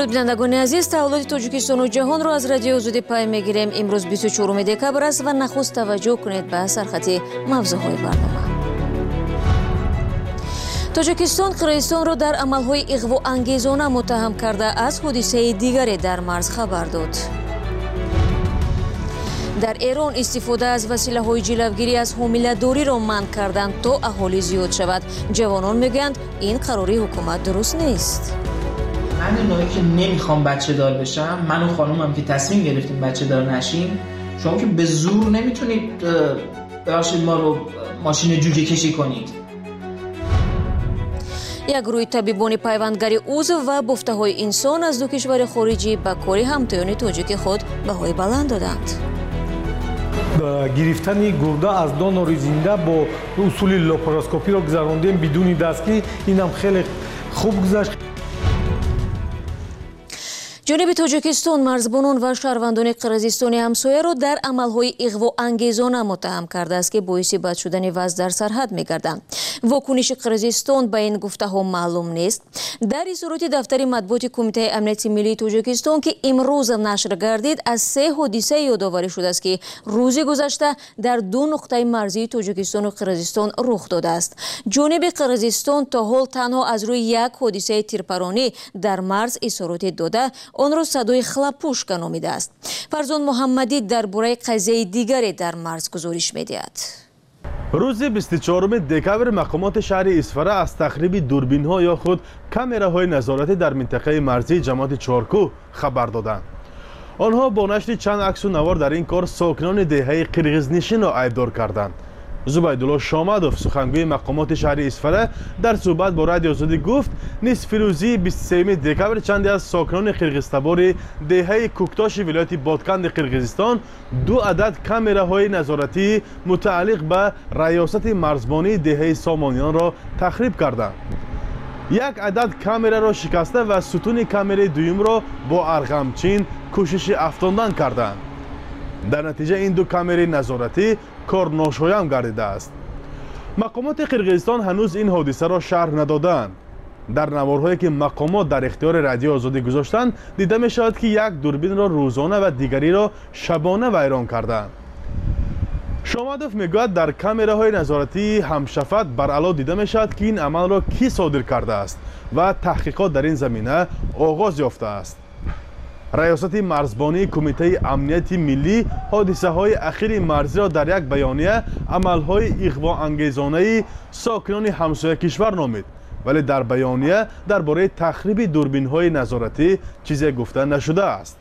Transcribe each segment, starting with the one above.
درود بینندگان عزیز، تحولات تاجیکستان و جهان را از رادیو آزادی پیام میگیریم. امروز 24 دکبر است و نخست توجه کنید به سرخط موضوعهای برنامه. تاجیکستان قرقیزستان را در عملهای اغوا انگیزانه متهم کرده از حادثه دیگری در مرز خبر داد. در ایران استفاده از وسیله‌های جلوگیری از حامله‌داری را منع کردند تا اهالی زیاد شود. جوانان میگویند این قراری حکومت درست نیست. من نوعی که نمیخوام بچه دار بشم، من و خانومم که تصمیم گرفتیم بچه دار نشیم، شما که به زور نمیتونید ببخشید ما رو ماشین جوجه کشی کنید. یک گروه طبیبان پیوندگری عضو و بفته‌های انسان از دو کشور خارجی به کار همتایان تاجیک خود بهای بلند دادند. گرفتن گرده از دانور زنده با اصول لاپاراسکوپی را گذراندیم بدون دستگیر، این هم خیلی خوب گذشت. جانب تاجیکستان مرزبانان و شهروندان قرقیزستان همسایه را در عملهای اغوا انگیزانه متهم کرده است که باعث بد شدن وضع در سرحد می‌گردند. واکنش قرقیزستان به این گفته‌ها معلوم نیست. در اظهارات دفتر مطبوعات کمیته امنیت ملی تاجیکستان که امروز نشر گردید از 3 حادثه یادآوری شده است که روز گذشته در 2 نقطه مرزی تاجیکستان و قرقیزستان رخ داده است. جانب قرقیزستان تا حال تنها از روی یک حادثه تیرپرانی در مرز اظهارات داده آن را صدای خلپوشکا نامیده است. فرزان محمدی درباره قضیه دیگری در مرز گزارش می‌دهد. روز 24 دکبر مقامات شهر اسفره از تخریب دوربین‌ها یا خود کامراهای نظارتی در منطقه مرزی جماعت چارکو خبر دادند. آنها با نشر چند عکس و نوار در این کار ساکنان دهه قرقیزنشین را عیبدار کردند. زبیدالله شامدوف سخنگوی مقامات شهر اسفره در صحبت با رادیو آزادی گفت نیز روزی 23 دکبر چندی از ساکنان قرقیزتبار دهه کوکتاش ولایت بادکند قرقیزستان 2 عدد کامراهای نظارتی متعلق به ریاست مرزبانی دهه سامانیان را تخریب کردند. 1 عدد کامرا را شکسته و ستون کامرای دوم را با ارغمچین کوشش افشاندن کردند. در نتیجه این 2 کامرای نظارتی کار ناشایان گردیده است. مقامات قرقیزستان هنوز این حادثه را شرح ندادند. در نوارهایی که مقامات در اختیار رادیو آزادی گذاشتند دیده می شود که 1 دوربین را روزانه و دیگری را شبانه ویران کردند. شامدوف میگوید در کامراهای نظارتی همشفت بر علا دیده می شود که این عمل را کی صادر کرده است و تحقیقات در این زمینه آغاز یافته است. ریاست مرزبانی کمیته امنیت ملی حادثه های اخیر مرزی را در یک بیانیه عملهای اغوا انگیزانه ساکنان همسایه کشور نامید، ولی در بیانیه درباره تخریب دوربین های نظارتی چیزی گفته نشده است.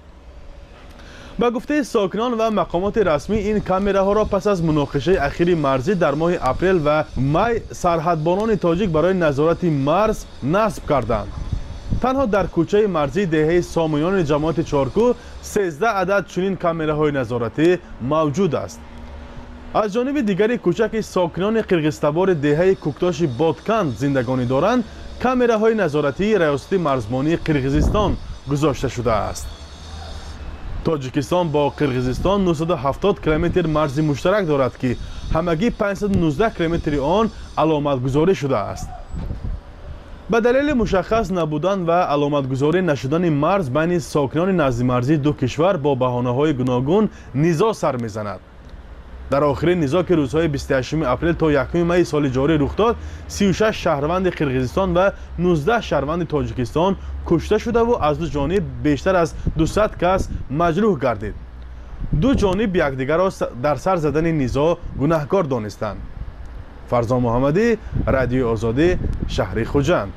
با گفته ساکنان و مقامات رسمی این کامراها را پس از مناقشه اخیر مرزی در ماه اپریل و می سرحدبانان تاجیک برای نظارت مرز نصب کردند. تنها در کوچه مرزی دهه سامانیان جماعت چارکو 13 عدد چنین کامراهای نظارتی موجود است. از جانب دیگری کوچه که ساکنان قرقیزتبار دهه کوکتاش بادکند زندگانی دارند کامراهای نظارتی ریاست مرزبانی قرقیزستان گذاشته شده است. تاجیکستان با قرقیزستان 970 کیلومتر مرز مشترک دارد که همگی 519 کیلومتر آن علامت گذاری شده است. به دلیل مشخص نبودن و علامت گذاری نشدن مرز بین ساکنان نزد مرزی 2 کشور با بهانه‌های گوناگون نزاع سر می‌زند. در آخرین نزاع که روزهای 28 اپریل تا 1 می سال جاری رخ داد 36 شهروند قرقیزستان و 19 شهروند تاجیکستان کشته شده و از 2 جانب بیشتر از 200 کس مجروح گردید. 2 جانب یکدیگر را در سر زدن نزاع گناهکار دانستند. فرزان محمدی، رادیو آزادی، شهر خوجند.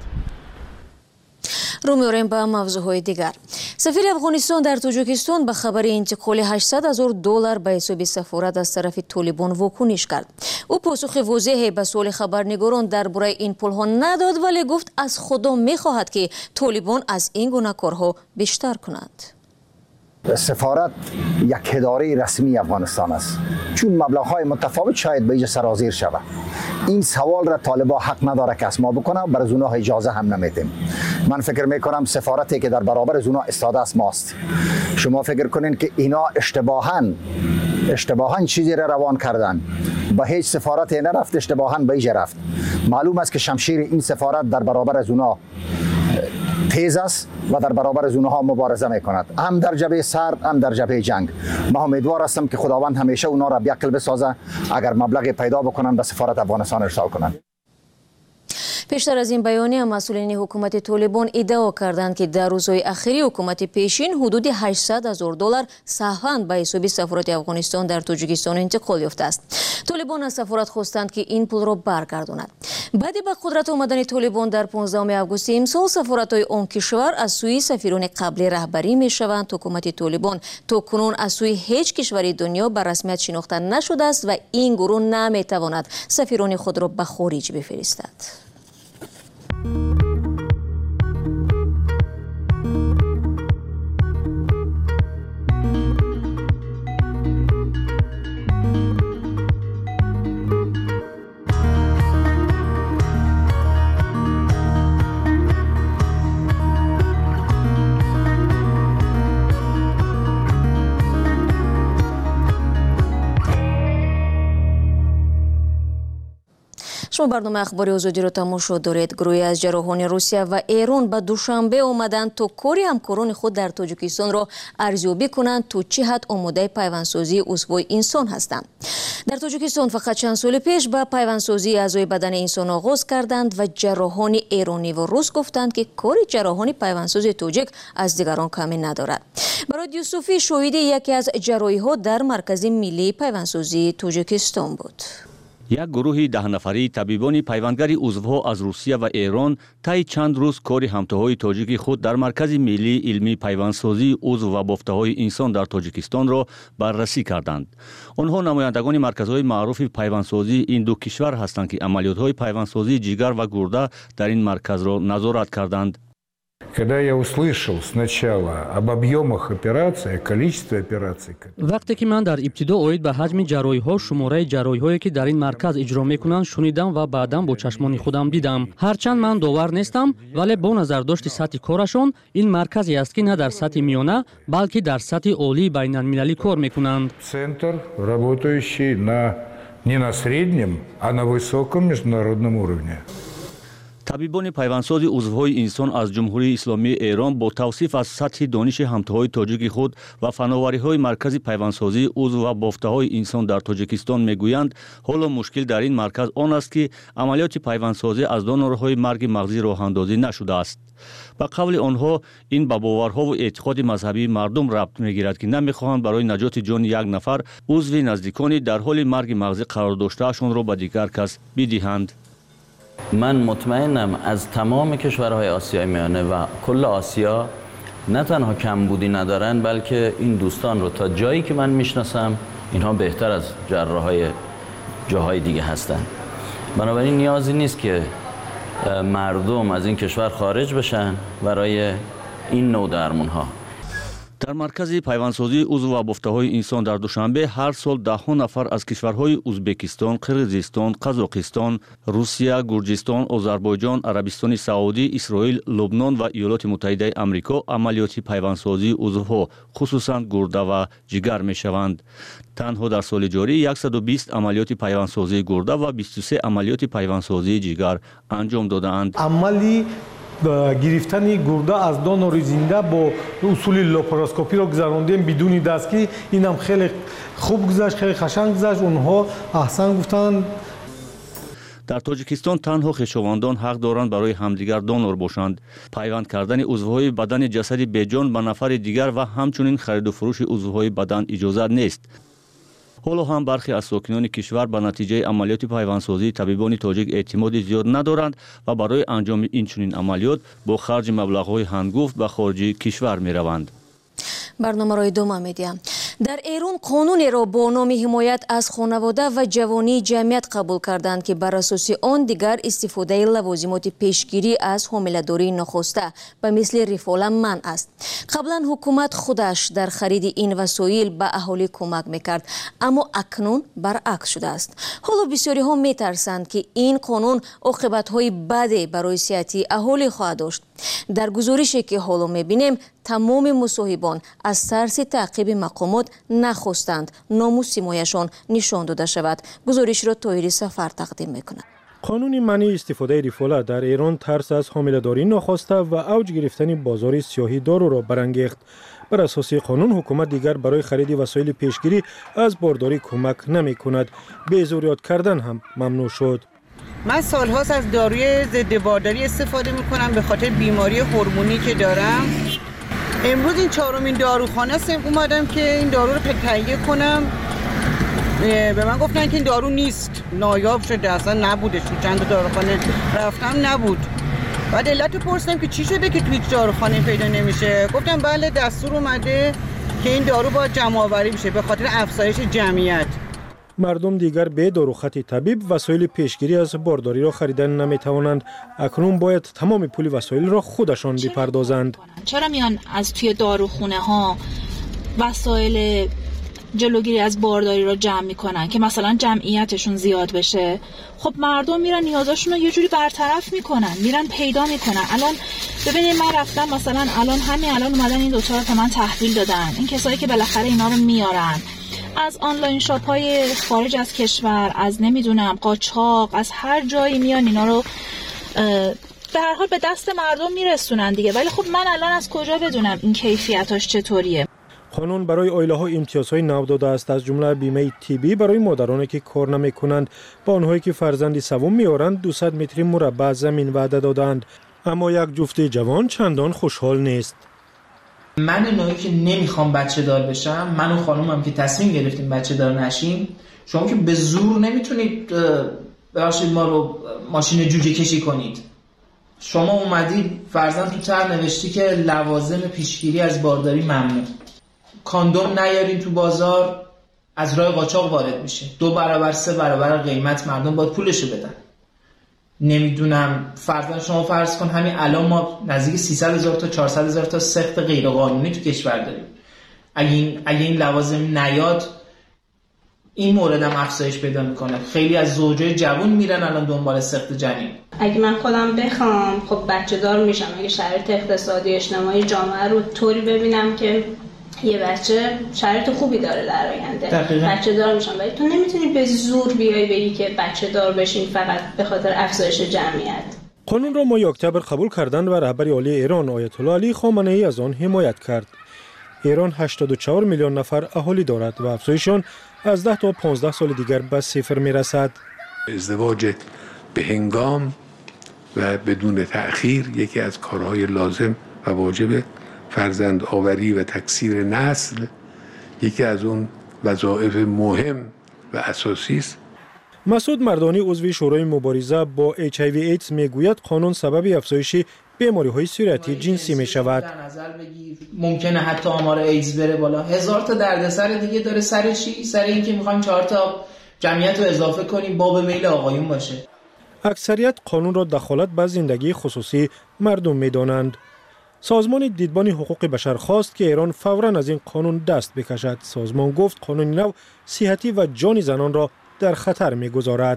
رو می‌آوریم به موضوعهای دیگر. سفیر افغانستان در تاجیکستان به خبر انتقال $800,000 به حساب سفارت از طرف طالبان واکنش کرد. او پاسخ واضحی به سوال خبرنگاران درباره این پول‌ها نداد، ولی گفت از خدا می‌خواهد که طالبان از این گونه کارها بیشتر کنند. سفارت یک اداره رسمی افغانستان است، چون مبلغ‌های متفاوت شاید به اینجا سرازیر شود. این سوال را طالبان حق نداره که از ما بکنه و برای اونها اجازه هم نمیدیم. من فکر میکنم سفارتی که در برابر از اونها استاده است ماست. شما فکر کنین که اینا اشتباهاً چیزی را روان کردن، به هیچ سفارتی نرفت، اشتباهاً به اینجا رفت. معلوم است که شمشیر این سفارت در برابر از اونها خیز است و در برابر از اونها مبارزه میکند، هم در جبهه سرد هم در جبهه جنگ. ما امیدوار هستم که خداوند همیشه اونا را بیعقل بسازه، اگر مبلغ پیدا بکنن به سفارت افغانستان ارسال کنند. پیشتر از این بیانیه مسئولین حکومت طالبان ادعا کردند که در روزهای اخیری حکومت پیشین حدود $800,000 سهوا به حساب سفارت افغانستان در تاجیکستان انتقال یافته است. طالبان از سفارت خواستند که این پول را برگرداند. بعد به قدرت آمدن طالبان در 15 آگوست امسال سفارت‌های آن کشور از سوی سفیران قبلی رهبری می‌شوند. حکومت طالبان تا کنون از سوی هیچ کشور دنیا به رسمیت شناخته نشده است و این گروه نمی‌تواند سفیران خود را به خارج بفرستد. شما برنامه اخباری آزادی را تماشا دارید. گروهی از جراحان روسیه و ایران به دوشنبه آمدند تا کاری همکاران خود در تاجیکستان را ارزیابی کنند تا چه حد آماده پیوندسازی عضوهای انسان هستند. در تاجیکستان فقط چند سال پیش به پیوندسازی اعضای بدن انسان آغاز کردند و جراحان ایرانی و روس گفتند که کار جراحان پیوندساز تاجیک از دیگران کمی ندارد. برای یوسفی شاهد یکی از جراحی ها در مرکز ملی پیوندسازی تاجیکستان بود. یک گروه 10 نفری طبیبان پیوندگری عضوها از روسیه و ایران طی چند روز کار همتاهای تاجیکی خود در مرکز ملی علمی پیوندسازی عضو و بافته‌های انسان در تاجیکستان را بررسی کردند. آنها نمایندگان مرکزهای معروف پیوندسازی این دو کشور هستند که عملیات‌های پیوندسازی جگر و گرده در این مرکز را نظارت کردند. وقتی که من در ابتدا اوید به حجم جراحی ها شماره جراحی هایی که در این مرکز اجرا میکنند شنیدم و بعدا با چشمان خودم دیدم. هرچند من داور نیستم ولی با نظر داشت سطح کارشان این مرکزی است که نه در سطح میانه بلکه در سطح عالی بین المللی کار میکنند. Центр, работающий не на среднем, а на высоком международном уровне. طبیبان پیوندساز عضوهای انسان از جمهوری اسلامی ایران با توصیف از سطح دانش همتاهای تاجیک خود و فناوری‌های مرکز پیوندسازی عضو و بافته‌های انسان در تاجیکستان میگویند حالا مشکل در این مرکز آن است که عملیات پیوندسازی از دانورهای مرگ مغزی راه اندازی نشده است. به قول آنها این به باورها و اعتقاد مذهبی مردم ربط میگیرد که نمیخواهند برای نجات جان یک نفر عضو نزدیکانی در حال مرگ مغزی قرار داشتهشان را به دیگر کس بدهند. من مطمئنم از تمام کشورهای آسیای میانه و کل آسیا نه تنها کمبودی ندارن بلکه این دوستان رو تا جایی که من میشناسم اینها بهتر از جراحای جاهای دیگه هستن. بنابراین نیازی نیست که مردم از این کشور خارج بشن برای این نوع درمان‌ها. در مرکز پیوندسازی عضو و بافته‌های انسان در دوشنبه هر سال ده‌ها نفر از کشورهای ازبکستان، قرقیزستان، قزاقستان، روسیه، گرجستان، آذربایجان، عربستان سعودی، اسرائیل، لبنان و ایالات متحده آمریکا عملیات پیوندسازی عضوها خصوصاً گرده و جگر می‌شوند. تنها در سال جاری 120 عملیات پیوندسازی گرده و 23 عملیات پیوندسازی جگر انجام داده‌اند. عملی گرفتن گرده از دانور زنده با اصول لاپاروسکوپی را گذراندیم بدون دستگیر. این هم خیلی خوب گذشت، خیلی قشنگ گذشت. اونها احسن گفتند. در تاجیکستان تنها خویشاوندان حق دارند برای همدیگر دانور باشند. پیوند کردن عضوهای بدن جسدی بیجان به نفر دیگر و همچنین خرید و فروش عضوهای بدن اجازه نیست. حالا هم برخی از ساکنان کشور به نتیجه عملیات پیوندسازی طبیبان تاجیک اعتماد زیاد ندارند و برای انجام این چنین عملیات با خرج مبلغ‌های هنگفت به خارج کشور می‌روند. برنامه را ادامه می‌دهم. در ایران قانونی را با نام حمایت از خانواده و جوانی جمعیت قبول کردند که بر اساس آن دیگر استفاده لوازمات پیشگیری از حامله‌داری ناخواسته به مثل ریفال منع است. قبلا حکومت خودش در خرید این وسایل به اهالی کمک میکرد، اما اکنون برعکس شده است. حالا بسیاری ها میترسند که این قانون عاقبت‌های بدی برای صحت اهالی خواهد داشت. در گزارشی که حالا میبینیم تمام مصاحبان از ترس تعقیب مقامات نخواستند نام و سیمایشان نشان داده شود. گزارش را طاهری سفر تقدیم میکند. قانون منع استفاده ریفولا در ایران ترس از حامله‌داری ناخواسته و اوج گرفتن بازار سیاهی دارو را برانگیخت. بر اساس قانون حکومت دیگر برای خرید وسایل پیشگیری از بارداری کمک نمی کند. بیزوریات کردن هم ممنوع شد. من سالهاست از داروی ضد بارداری استفاده میکنم به خاطر بیماری هورمونی که دارم. امروز این چهارمین داروخانه است اومدم که این دارو رو تهیه کنم. به من گفتن که این دارو نیست، نایاب شده، اصلا نبودش. تو چند داروخانه رفتم نبود. بعد علت پرسیدم که چی شده که توی داروخانه پیدا نمیشه. گفتم بله دستور اومده که این دارو باید جمع آوری بشه به خاطر افزایش جمعیت. مردم دیگر به داروخط طبیب وسایل پیشگیری از بارداری را خریدن نمیتوانند. اکنون باید تمام پول وسایل را خودشان بپردازند. چرا میان از توی داروخونه ها وسایل جلوگیری از بارداری رو جمع میکنن که مثلا جمعیتشون زیاد بشه؟ خب مردم میرن نیازاشون رو یه جوری برطرف میکنن، میرن پیدا میکنن. الان ببینید من رفتم مثلا الان اومدن این دوتا رو به من تحویل دادن. این کسایی که بالاخره اینا رو میارن از آنلاین شاپ های خارج از کشور، از نمیدونم قاچاق، از هر جایی میان اینا رو به هر حال به دست مردم میرسونن دیگه. ولی خب من الان از کجا بدونم این کیفیتاش چطوریه؟ قانون برای عائله‌ها امتیازهای نو داده است، از جمله بیمه طبی برای مادرانی که کار نمی‌کنند. با آنهایی که فرزندی سوم می‌آورند 200 متر مربع زمین وعده دادند. اما یک جفت جوان چندان خوشحال نیست. من نوعی که نمیخوام بچه دار بشم، من و خانومم که تصمیم گرفتیم بچه دار نشیم. شما که به زور نمیتونید ببخشید ما رو ماشین جوجه کشی کنید. شما اومدید فرضاً تو طرح نوشتی که لوازم پیشگیری از بارداری ممنوع. کاندوم نیارین تو بازار، از راه قاچاق وارد میشه. 2 برابر 3 برابر قیمت مردم باید پولشو بدن. نمیدونم فرضاً شما فرض کن همین الان ما نزدیک 300,000 تا 400,000 تا سخت غیر قانونی تو کشور داریم. اگه این لوازم نیاد این مورد هم افزایش پیدا میکنه. خیلی از زوجای جوان میرن الان دنبال سخت جنین. اگه من خودم بخوام خب بچه دار میشم اگه شرایط اقتصادی اجتماعی جامعه رو طوری ببینم که یه بچه شرایط خوبی داره در آینده، بچه دار میشم. ولی تو نمیتونی به زور بیای بگی که بچه دار بشین فقط به خاطر افزایش جمعیت. قانون را ماه اکتبر قبول کردند و رهبر عالی ایران آیت الله علی خامنه‌ای از آن حمایت کرد. ایران 84 میلیون نفر اهالی دارد و افزایششان از 10 تا 15 سال دیگر به 0 میرسد. ازدواج به هنگام و بدون تأخیر یکی از کارهای لازم و واجب فرزند آوری و تکثیر نسل یکی از اون وظایف مهم و اساسی است. مسعود مردانی عضو شورای مبارزه با HIV ایدز میگوید قانون سبب افزایش بیماری‌های صورتی جنسی می‌شود. ممکنه حتی آمار ایدز بره بالا. 1000 تا دردسر دیگه داره. سر چی؟ سر اینکه می‌خوایم 4 تا جمعیت رو اضافه کنیم باب میل آقایون باشه. اکثریت قانون را دخالت به زندگی خصوصی مردم می‌دانند. سازمان دیدبان حقوق بشر خواست که ایران فوراً از این قانون دست بکشد. سازمان گفت قانون نو صحتی و جان زنان را در خطر می‌گذارد.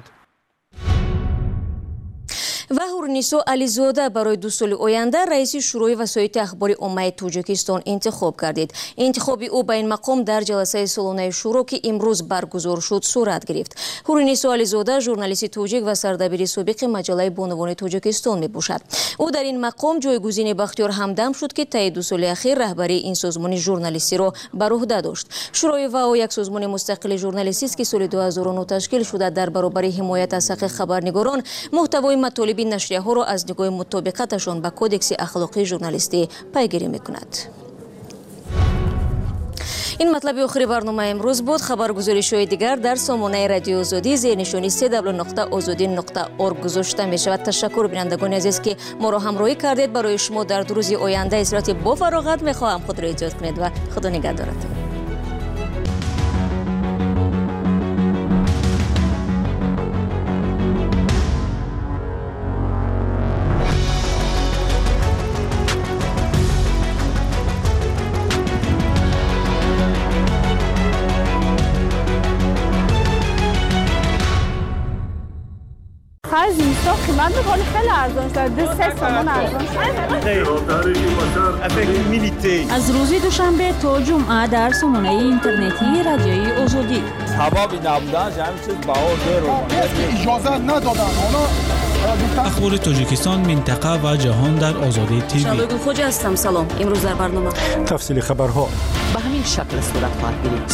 و هورنیسو علیزاده برای 2 سال آینده رئیس شورای وسایط اخبار امه تاجیکستان انتخاب گردید. انتخاب او به این مقام در جلسه سالانه شورا که امروز برگزار شد صورت گرفت. هورنیسو علیزاده ژورنالیست تاجیک و سردبیر سابق مجله بانوان تاجیکستان میباشد. او در این مقام جایگزین بختیار همدم شد که طی 2 سال اخیر رهبری این سازمان ژورنالیستی را بر عهده داشت. شورای واو یک سازمان مستقل ژورنالیستی است که سال 2009 تشکیل شده در برابر حمایت از حق خبرنگاران محتوای مطالب نشریه ها را از نگاه مطابقتشان به کودکس اخلاقی ژورنالیستی پیگیری میکند. این مطلب آخری برنامه امروز بود. خبرگزاری‌های دیگر در سامانه رادیو آزادی زیر نشانی www.azadi.org گذاشته می شود. تشکر بینندگان عزیز که ما را همراهی کردید. برای شما در 2 روز آینده اصلاحات با فراغت می خواهم خود را ایجاد کنید و خدا نگهدارتان. آخر زمستان قیمت میکنه خیلی ارزان شده 3 تومن ارزان شده. از روز دوشنبه تا جمعه در سامانه اینترنتی رادیوی آزادی. هوا بی نبودن همین چیز بهار اجازه ندادن. اخبار تاجیکستان، منطقه و جهان در آزادی تیوی. شادو خوج هستم. سلام. امروز در برنامه تفصیل خبرها به همین شکل صورت خواهد گرفت.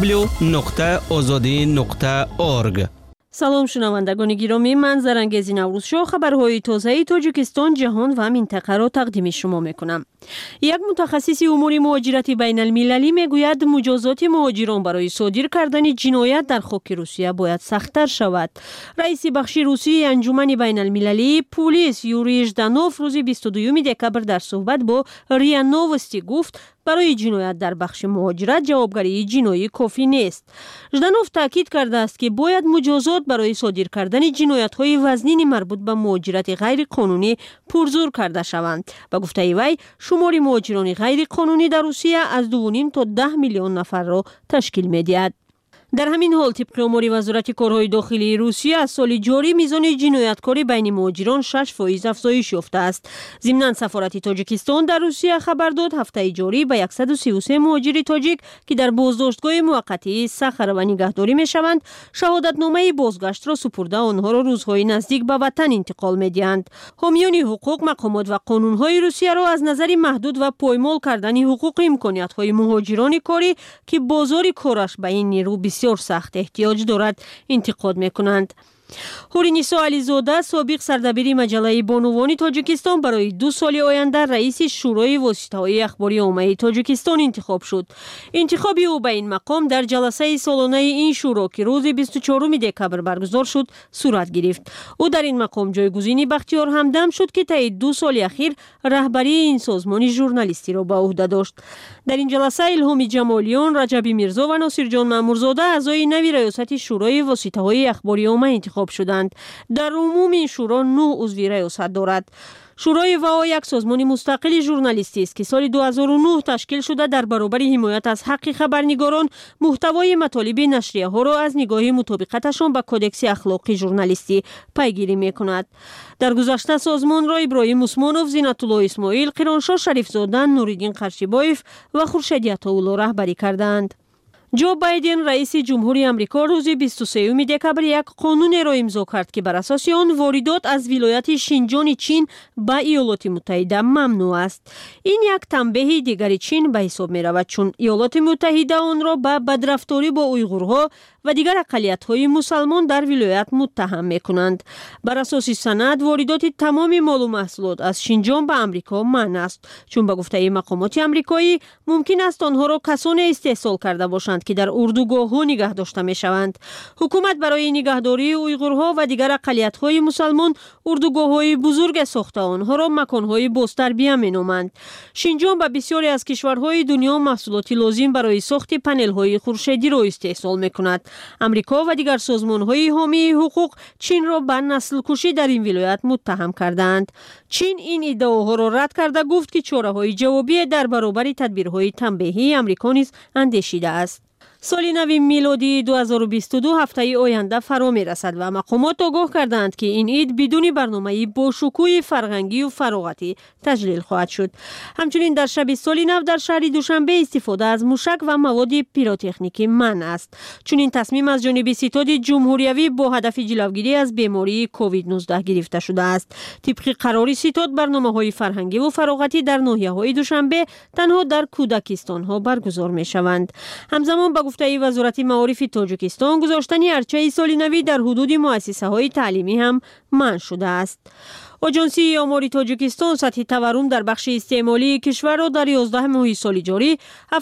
www.azadi.org. سلام شنوندگان گرامی، من زرنگزی نوروزشاه خبرهای تازه تاجیکستان، جهان و منطقه را تقدیم شما میکنم. یک متخصص امور مهاجرت بین المللی میگوید مجازات مهاجران برای صادر کردن جنایت در خاک روسیه باید سخت‌تر شود. رئیس بخش روسی انجمن بین المللی پلیس یوری ژدانوف روز 22 دکبر در صحبت با ریا نووستی گفت برای جنایت در بخش مهاجرت جوابگری جنایی کافی نیست. ژدانوف تاکید کرده است که باید مجازات برای صادر کردن جنایت‌های وزنین مربوط به مهاجرت غیر قانونی پرزور کرده شوند. با گفته وی شمار مهاجران غیر قانونی در روسیه از 2.5 تا 10 میلیون نفر را تشکیل می‌دهد. در همین حال طبق امور وزارت کارهای داخلی روسیه از سال جاری میزان جنایتکاری بین مهاجران 6% افزایش یافته است. ضمناً سفارت تاجیکستان در روسیه خبر داد هفته جاری به 133 مهاجر تاجیک که در بازداشتگاه موقتی صخره و نگهداری میشوند شهادتنامه بازگشت را سپرده آنها را روزهای نزدیک به وطن انتقال میدهند. حامیان حقوق، مقامات و قانونهای روسیه را از نظر محدود و پایمال کردن حقوق امکانیت‌های مهاجران کاری که بازار کارش به این نیرو بسیار سخت احتیاج دارد انتقاد میکنند. هورینیسا علیزاده سابق سردبیر مجله بانوان تاجیکستان برای 2 سال آینده رئیس شورای واسطه‌های اخباری عامه تاجیکستان انتخاب شد. انتخاب او به این مقام در جلسه سالانه این شورا که روز 24 دکبر برگزار شد صورت گرفت. او در این مقام جایگزین بختیار همدم شد که طی 2 سال اخیر رهبری این سازمان ژورنالیستی را به عهده داشت. در این جلسه الهامی جمالیان، رجبی میرزا و ناصر جان مامورزاده اعضای نوی ریاست شورای واسطه‌های اخباری عامه انتخاب شدند. در عموم این شورا 9 عضو ریاست دارد. شورای وها یک سازمان مستقل ژورنالیستی است که سال 2009 تشکیل شده در برابر حمایت از حق خبرنگاران محتوای مطالب نشریه ها را از نگاه مطابقتشان با کدکس اخلاقی ژورنالیستی پیگیری می‌کند. در گذشته سازمان را ابراهیم عثمانوف، زینت الله اسماعیل، قیرانشاه شریفزاده، نوریدین قرشیبایف و خورشید عطاالله رهبری کردند. جو بایدن رئیس جمهوری آمریکا روز 23 دکبر یک قانون را امضا کرد که بر اساس آن واردات از ولایت شینجان چین به ایالات متحده ممنوع است. این یک تنبیه دیگر چین به حساب می رود چون ایالات متحده آن را به بدرفتاری با اویغورها و دیگر اقلیت‌های مسلمان در ولایت متهم می‌کنند. بر اساس سند واردات تمام مال و محصولات از شینجان به آمریکا منع است چون به گفته مقامات آمریکایی ممکن است آنها را کسانی استحصال کرده باشند که در اردوگاه‌ها نگه داشته می‌شوند. حکومت برای نگهداری اویغورها و دیگر اقلیت‌های مسلمان اردوگاه‌های بزرگ ساخته آنها را مکان‌های بازتربیه می‌نامند. شینجان به بسیاری از کشورهای دنیا محصولات لازم برای ساخت پنل‌های خورشیدی را استحصال می‌کند. امریکا و دیگر سازمان‌های حامی حقوق چین را به نسل کشی در این ولایت متهم کردند. چین این ادعاها را رد کرده گفت که چاره‌های جوابی در برابر تدبیرهای تنبیهی امریکا نیز اندیشیده است. سال نو میلادی 2022 هفته آینده فرا می رسد و مقامات آگاه کردند که این عید بدون برنامه با شکوه فرهنگی و فراغتی تجلیل خواهد شد. همچنین در شب سال نو در شهر دوشنبه استفاده از موشک و مواد پیروتکنیکی منع است. چون این تصمیم از جانب ستاد جمهوریوی با هدف جلوگیری از بیماری کووید 19 گرفته شده است. طبق قرار ستاد برنامه‌های فرهنگی و فراغتی در ناحیه‌های دوشنبه تنها در کودکستان‌ها برگزار می‌شوند. همزمان با گفته وزارت معارف تاجیکستان گذاشتن ارچه سال نو در حدود مؤسسه‌های تعلیمی هم منع شده است. آژانسی آمار تاجیکستان سطح تورم در بخش استعمالی کشور را در 11 ماه سال جاری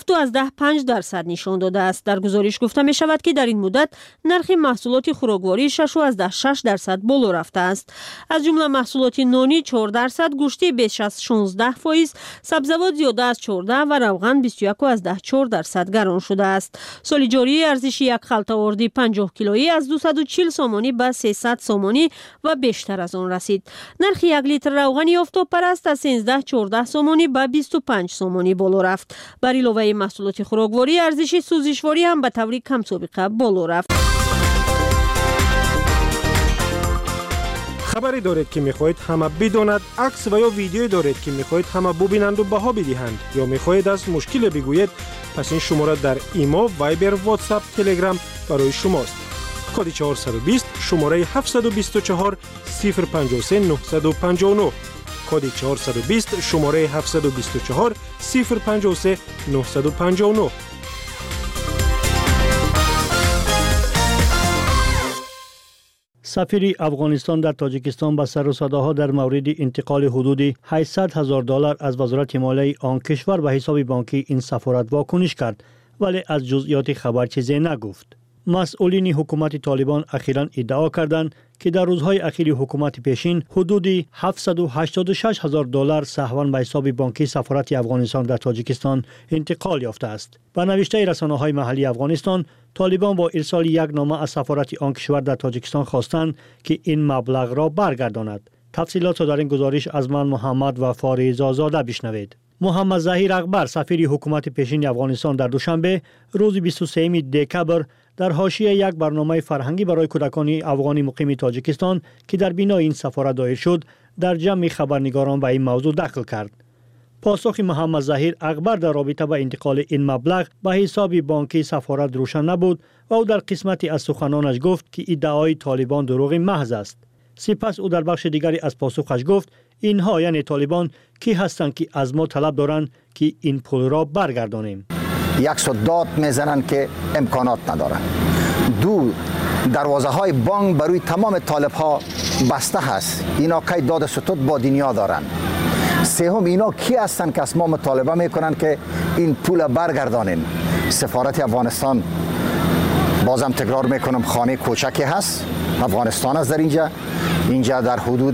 7.5% نشان داده است. در گزارش گفته می شود که در این مدت نرخ محصولات خوراکواری 6.6% بالا رفته است. از جمله محصولات نانی 4%، گوشت بیش از 16%، سبزیجات زیاده از 14% و روغن 21.4% گران شده است. سال جاری ارزش یک خلطه آردی 50 کیلویی از 240 سامانی به 300 سامانی و بیشتر از آن رسید. نرخ 1 لیتر روغن آفتاب پرست از 13-14 سامانی به 25 سامانی بالا رفت. بر علاوه محصولات خوراکواری ارزش سوزشواری هم به طور کم سابقه بالا رفت. خبری دارید که میخواهید همه بداند، عکس و یا ویدیویی دارید که میخواهید همه ببینند و بها بدهند یا میخواهید از مشکل بگویید، پس این شماره در ایمو، وایبر، واتساپ، تلگرام برای شماست. کد 420 شماره 724 053 959. کد 420 شماره 724 053 959. سفیر افغانستان در تاجیکستان با سر و صداها در مورد انتقال حدود $800,000 از وزارت مالیه آن کشور به حساب بانکی این سفارت واکنش کرد، ولی از جزئیات خبر چیزی نگفت. مسئولین حکومت طالبان اخیراً ادعا کردند که در روزهای اخیر حکومت پیشین حدود $786,000 سهواً به حساب بانکی سفارت افغانستان در تاجیکستان انتقال یافته است. به نوشته رسانه‌های محلی افغانستان، طالبان با ارسال یک نامه از سفارت آن کشور در تاجیکستان خواستند که این مبلغ را برگرداند. تفصیلات را در این گزارش از من محمد و فاریزا زاده بشنوید. محمد ظهیر اکبر، سفیر حکومت پیشین افغانستان، در دوشنبه روز 23 دکبر در حاشیه یک برنامه فرهنگی برای کودکان افغانی مقیم تاجیکستان که در بنای این سفارت دایر شد، در جمع خبرنگاران به این موضوع دخل کرد. پاسخ محمد ظهیر اکبر در رابطه با انتقال این مبلغ به حساب بانکی سفارت روشن نبود و او در قسمتی از سخنانش گفت که ادعای طالبان دروغ محض است. سپس او در بخش دیگری از پاسخش گفت اینها یعنی طالبان کی هستند که از ما طلب دارند که این پول را برگردانیم. یک داد میزنند که امکانات ندارند. دو، دروازه های بانک برای تمام طالب ها بسته هست. اینا کی داد ستود با دنیا دارند. سوم، اینا کی هستند که از ما مطالبه میکنند که این پول برگردانیم. سفارت افغانستان، بازم تکرار میکنم، خانه کوچکی هست. افغانستان است. در اینجا در حدود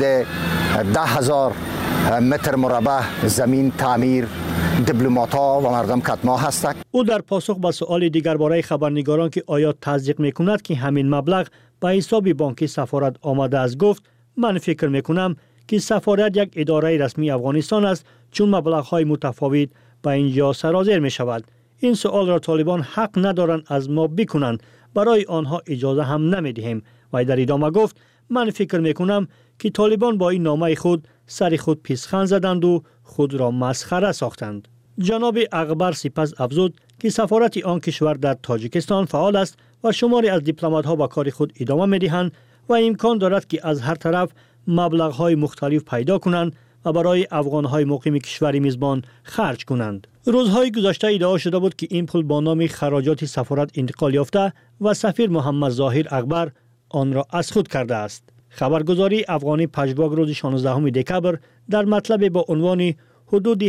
10,000 متر مربع زمین تعمیر دیپلمات‌ها و مردم کتما هستند. او در پاسخ به سؤال دیگر برای خبرنگاران که آیا تصدیق میکند که همین مبلغ به حساب بانکی سفارت آمده است گفت من فکر میکنم که سفارت یک اداره رسمی افغانستان است، چون مبلغ‌های متفاوت به اینجا سرازیر می شود. این سؤال را طالبان حق ندارند از ما بکنند، برای آنها اجازه هم نمیدهیم. و در ادامه گفت من فکر میکنم که طالبان با این نامه خود سر خود پیسخند زدند و خود را مسخره ساختند. جناب اکبر سپس افزود که سفارت آن کشور در تاجیکستان فعال است و شماری از دیپلمات‌ها با کار خود ادامه می‌دهند و امکان دارد که از هر طرف مبلغ‌های مختلف پیدا کنند و برای افغان‌های مقیم کشور میزبان خرج کنند. روزهای گذشته ادعا شده بود که این پول با نام خراجات سفارت انتقال یافته و سفیر محمد ظهیر اکبر آن را از خود کرده است. خبرگزاری افغانی پژواک روز 16 دکبر در مطلب با عنوان حدود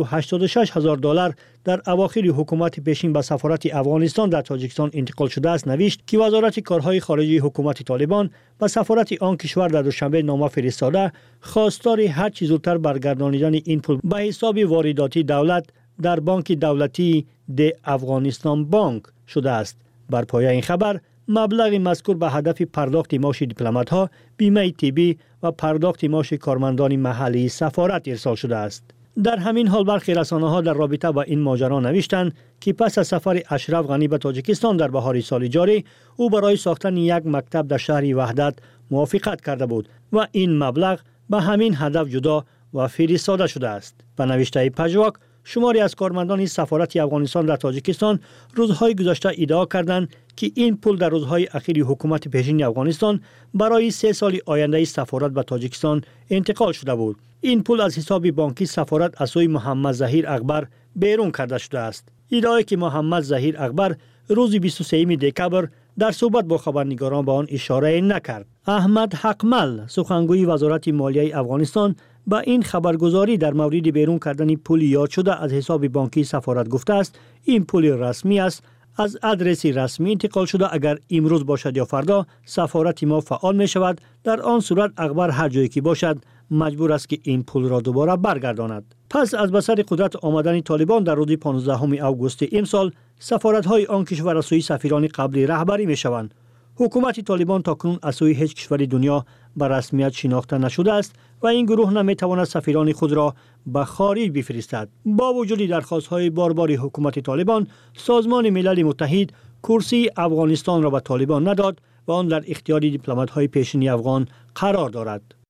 $786,000 در اواخر حکومت پیشین به سفارت افغانستان در تاجیکستان انتقال شده است نوشت که وزارت کارهای خارجی حکومت طالبان به سفارت آن کشور در دوشنبه نامه فرستاده خواستار هر چه زودتر برگردانیدن این پول به حساب وارداتی دولت در بانک دولتی د افغانستان بانک شده است. بر پایه این خبر مبلغ مذکور به هدف پرداخت معاش دیپلمات‌ها، بیمه طبی و پرداخت معاش کارمندان محلی سفارت ارسال شده است. در همین حال برخی رسانه‌ها در رابطه با این ماجرا نوشتند که پس از سفر اشرف غنی به تاجیکستان در بهار سال جاری، او برای ساختن یک مکتب در شهر وحدت موافقت کرده بود و این مبلغ به همین هدف جدا و فرستاده شده است. به نوشته پژواک، شماری از کارمندان سفارت افغانستان در تاجیکستان روزهای گذشته ادعا کردند که این پول در روزهای اخیر حکومت پیشین افغانستان برای 3 سال آینده سفارت به تاجیکستان انتقال شده بود. این پول از حساب بانکی سفارت از سوی محمد ظهیر اکبر بیرون کرده شده است. ادعایی که محمد ظهیر اکبر روز 23 دکبر در صحبت با خبرنگاران به آن اشاره نکرد. احمد حقمل، سخنگوی وزارت مالیه افغانستان، با این خبرگزاری در مورد بیرون کردن پول یاد شده از حساب بانکی سفارت گفته است این پول رسمی است، از آدرس رسمی انتقال شده. اگر امروز باشد یا فردا سفارت ما فعال می شود، در آن صورت اکبر هر جایی که باشد مجبور است که این پول را دوباره برگرداند. پس از بسر قدرت آمدن طالبان در روز 15 اوگوست امسال، سفارت‌های آن کشور از سوی سفیران قبلی رهبری می شوند. حکومت طالبان تاکنون از سوی هیچ کشور دنیا به رسمیت شناخته نشده است و این گروه نمیتواند سفیران خود را به خارج بفرستد. با وجود درخواست‌های باربار حکومت طالبان، سازمان ملل متحد کرسی افغانستان را به طالبان نداد و آن در اختیار دیپلمات‌های پیشین افغان قرار دارد.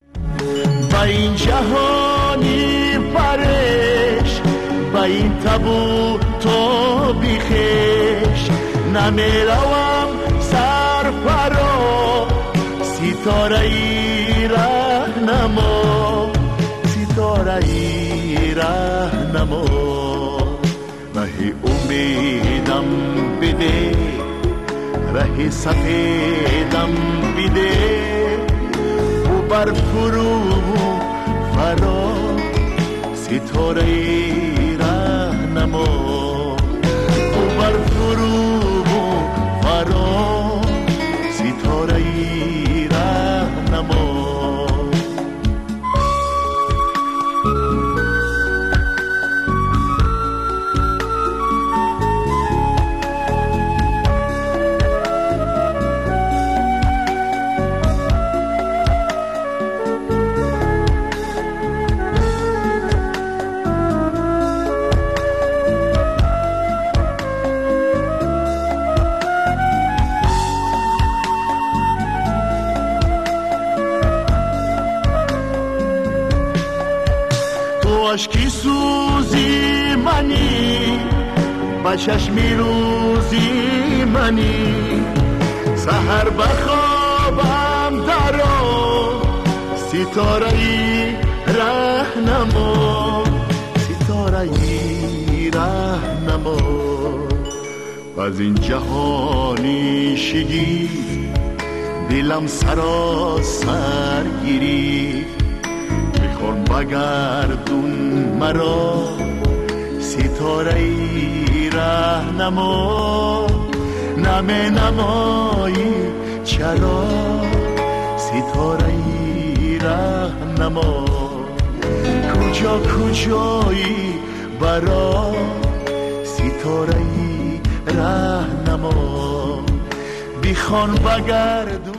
با این جهانی پرش با این تبو تو بیخش نمیروم سر فرا ستاره ای رهنما ستاره ای رهنما راه امیدم بده راه سفیدم بده و بر فرو فرا ستاره ای رهنما و بر فرو فرا ستاره ای رهنما عشقی سوزی منی با چشمی روزی منی سحر بخوابم درا ستاره ای رهنما ستاره ای رهنما از این جهانی شگی دلم سراسر گیری میخوان بگردون مرا ستاره ای رهنما نمی نمایی چرا ستاره ای رهنما کجا کجایی برا ستاره ای رهنما بیخوان بگردون.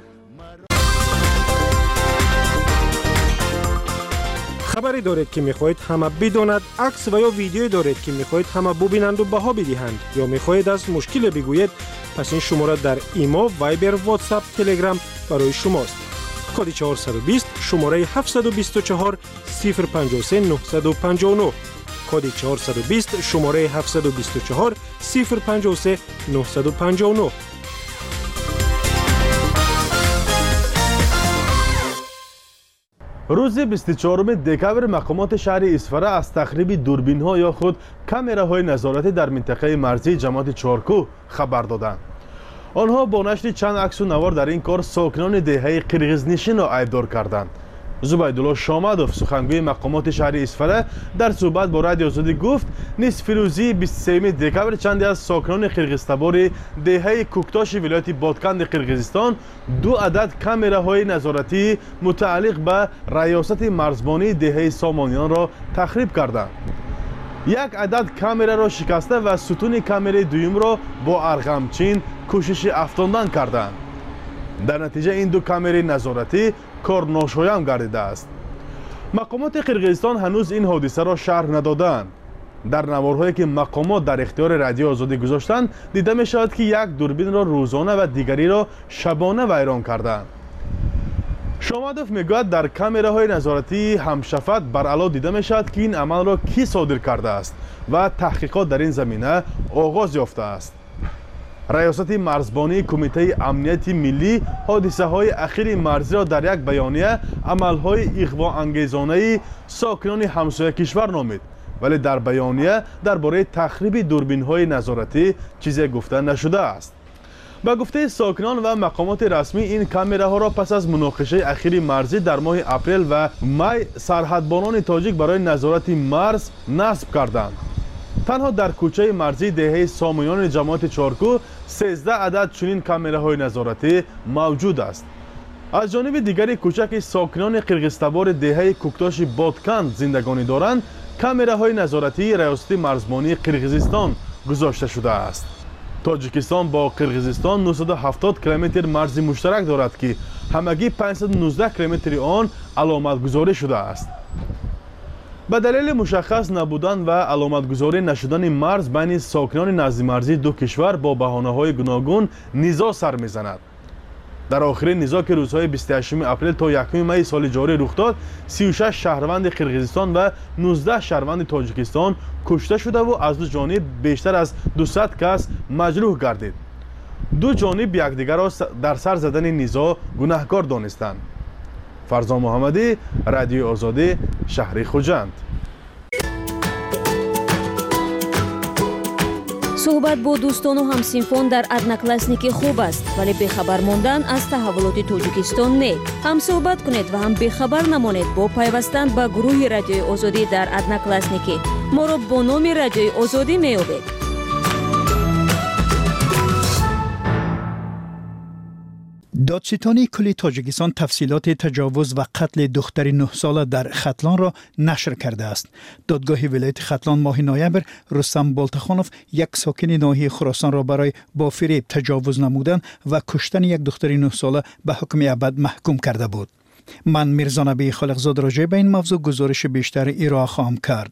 خبری دارید که میخواهید همه بداند، عکس و یا ویدیویی دارید که میخواهید همه ببینند و بها بدهند یا میخواهید از مشکل بگویید، پس این شماره در ایمو، وایبر، واتساپ، تلگرام برای شماست. کد 420 شماره 724 053 959 کد 420 شماره 724 053 959. روز 24 دکبر مقامات شهر اصفهان از تخریب دوربین‌ها یا خود کامراهای نظارتی در منطقه مرزی جماعت چارکو خبر دادند. آنها با نشر چند عکس و نوار در این کار ساکنان دهه قرغیزنشین را ایبدار کردند. زبیدالله شامدوف سخنگوی مقامات شهر اصفهان در صحبت با رادیو آزادی گفت نصف روزی 23 دکبر چندی از ساکنان قرغیزتبار دهه کوکتاش ولایت بادکند قرغیزستان 2 عدد کامراهای نظارتی متعلق به ریاست مرزبانی دهه سامانیان را تخریب کردند. 1 عدد کامرا را شکسته و ستون کامرای دوم را با ارغمچین کوشش افشاندن کردند. در نتیجه این 2 کامرای نظارتی کار ناشایان گردیده است. مقامات قرغیزستان هنوز این حادثه را شرح ندادند. در نوارهایی که مقامات در اختیار رادیو آزادی گذاشتند دیده می شود که 1 دوربین را روزانه و دیگری را شبانه ویران کردند. شامدوف میگوید در کامراهای نظارتی همشفت بر علا دیده می شود که این عمل را کی صادر کرده است و تحقیقات در این زمینه آغاز یافته است. ریاست مرزبانی کمیته امنیت ملی حادثه های اخیر مرزی را در یک بیانیه عملهای اغوا انگیزانه ساکنان همسایه کشور نامید، ولی در بیانیه درباره تخریب دوربین های نظارتی چیزی گفته نشده است. به گفته ساکنان و مقامات رسمی این کامراها را پس از مناقشه اخیر مرزی در ماه اپریل و می سرحدبانان تاجیک برای نظارت مرز نصب کردند. تنها در کوچه مرزی دهه سامانیان جماعت چارکو 13 عدد چنین کامراهای نظارتی موجود است. از جانب دیگری کوچه که ساکنان قرغیزتبار دهه کوکتاش بادکند زندگانی دارند کامراهای نظارتی ریاست مرزبانی قرغیزستان گذاشته شده است. تاجیکستان با قرغیزستان 970 کیلومتر مرز مشترک دارد که همگی 519 کیلومتر آن علامت گذاری شده است. به دلیل مشخص نبودن و علامت گذاری نشدن مرز بین ساکنان نزد مرزی 2 کشور با بهانه‌های گوناگون نزاع سر می‌زند. در آخرین نزاع که روزهای 28 اپریل تا 1 می سال جاری رخ داد 36 شهروند قرقیزستان و 19 شهروند تاجیکستان کشته شده و از دو جانب بیشتر از 200 کس مجروح گردید. دو جانب یکدیگر را در سر زدن نزاع گناهکار دانستند. فرزان محمدی، رادیو آزادی، شهر خوجند. صحبت با دوستان و همسینفان در ادناکلاسنیکی خوب است، ولی بخبر ماندن از تحولات تاجیکستان نه. هم صحبت کنید و هم بخبر نمانید با پیوستن به گروه رادیوی آزادی در ادناکلاسنیکی. ما را با نام رادیوی آزادی می‌یابید. دادستانی کل تاجیکستان تفصیلات تجاوز و قتل دختر 9 ساله در ختلان را نشر کرده است. دادگاه ولایت ختلان ماه نوامبر رستم بالتخانوف یک ساکن ناحیه خراسان را برای با فریب تجاوز نمودن و کشتن یک دختر 9 ساله به حکم ابد محکوم کرده بود. من میرزا نبی خالقزاد راجع به این موضوع گزارش بیشتر ارائه خواهم کرد.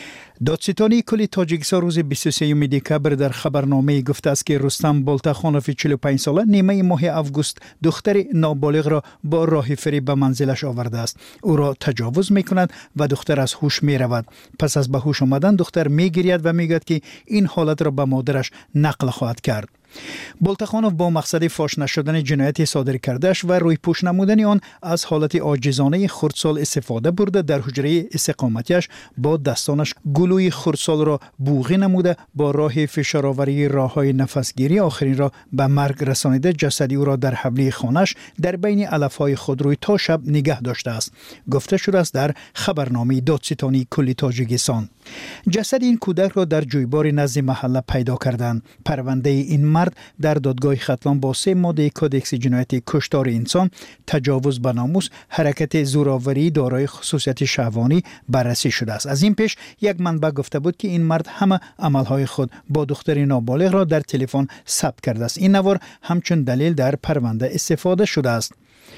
دادستانی کل تاجیکستان روز 23 دکبر در خبرنامه گفته است که رستم بالتخانوف 45 ساله نیمه ماه اوگوست دختر نابالغ را با راه فریب به منزلش آورده است. او را تجاوز می‌کند و دختر از هوش می‌رود. پس از به هوش آمدن دختر می‌گرید و می‌گوید که این حالت را به مادرش نقل خواهد کرد. بالتخانوف با مقصد فاش نشدن جنایت صادر کردهش و روی پوش نمودن آن از حالت عاجزانه خردسال استفاده برده در حجره استقامتیش با دستانش گلوی خردسال را بوغی نموده با راه فشارآوری راههای نفسگیری آخرین را به مرگ رسانیده جسدی او را در حولی خانه‌اش در بین علف‌های خودروی تا شب نگه داشته است. گفته شده است در خبرنامه دادستانی کل تاجیکستان. جسد این کودک را در جویبار نزد محله پیدا کردند. پرونده این مرد در دادگاه ختلان با 3 ماده کدکس جنایت کشتار انسان، تجاوز به ناموس، حرکت زورآوری دارای خصوصیت شهوانی بررسی شده است. از این پیش یک منبع گفته بود که این مرد همه عملهای خود با دختر نابالغ را در تلفن ثبت کرده است. این نوار همچون دلیل در پرونده استفاده شده است.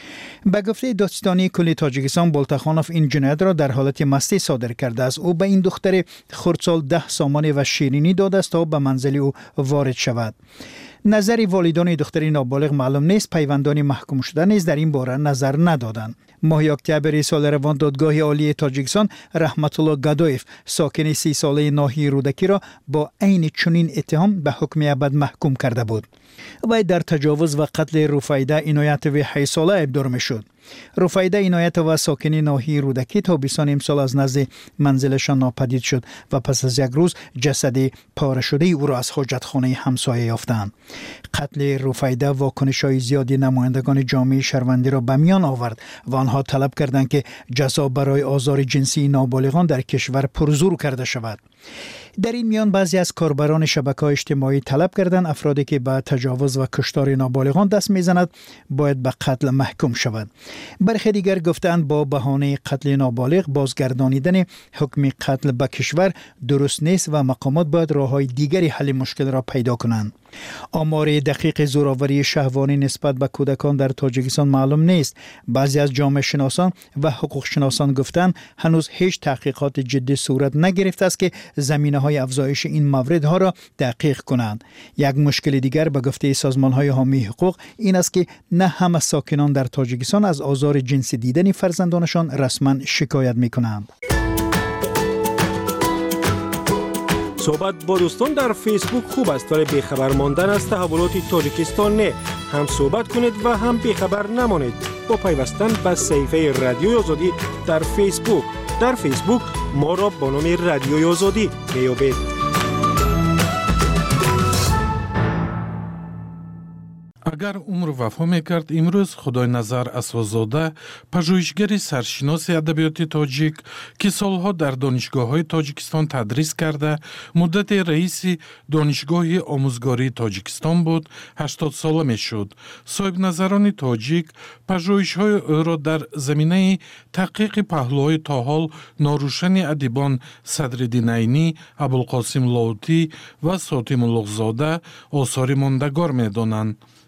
به گفته دادستانی کل تاجیکستان بالتخانوف این جنایت را در حالت مستی صادر کرده است. او به این دختر خردسال 10 سامان و شیرینی داده است تا به منزل او وارد شود. نظر والدان دختر نابالغ معلوم نیست. پیوندان محکوم شده نیز در این باره نظر ندادند. ماه اکتبر سال روان دادگاه عالی تاجیکستان رحمت الله گدایف ساکن 30 ساله ناحیه رودکی را با عین چنین اتهام به حکم ابد محکوم کرده بود. وی در تجاوز و قتل رفیده عنایت و 8 ساله ابدار میشد. رفیده عنایت و ساکن ناحیه رودکی تابستان امسال از نزد منزلشان ناپدید شد و پس از یک روز جسد پاره شده او را از حاجتخانه همسایه یافتند. قتل رفیده واکنش‌های زیادی نمایندگان جامعه شهروندی را به میان آورد و آنها طلب کردند که جزا برای آزار جنسی نابالغان در کشور پرزور کرده شود. در این میان بعضی از کاربران شبکه‌های اجتماعی طلب کردند افرادی که به تجاوز و کشتار نابالغان دست میزنند باید به قتل محکوم شود. برخی دیگر گفتند با بهانه قتل نابالغ بازگردانیدن حکم قتل به کشور درست نیست و مقامات باید راه‌های دیگری حل مشکل را پیدا کنند. آمار دقیق زورآوری شهوانی نسبت به کودکان در تاجیکستان معلوم نیست. بعضی از جامعه شناسان و حقوق شناسان گفتند هنوز هیچ تحقیقات جدی صورت نگرفته است که زمینه‌های افزایش این موردها را تحقیق کنند. یک مشکل دیگر به گفته سازمان‌های حامی حقوق این است که نه همه ساکنان در تاجیکستان از آزار جنسی دیدن فرزندانشان رسما شکایت می‌کنند. صحبت با دوستان در فیسبوک خوب است ولی بیخبر ماندن از تحولات تاجیکستان نه. هم صحبت کنید و هم بیخبر نمانید با پیوستن به صفحه رادیوی آزادی در فیسبوک. در فیسبوک ما را با نام رادیوی آزادی میابید. اگر عمر وفا میکرد امروز خدای نظر اسوزاده پژوهشگر سرشناس ادبیات تاجیک که سالها در دانشگاه‌های تاجیکستان تدریس کرده مدت رئیس دانشگاه آموزگاری تاجیکستان بود 80 ساله میشد. صاحب نظران تاجیک پژوهش‌های او را در زمینه تحقیق پهلوهای تا حال ناروشن ادیبان صدرالدین عینی، ابوالقاسم لاهوتی و ساتیم الله زاده آثار ماندگار می‌دانند.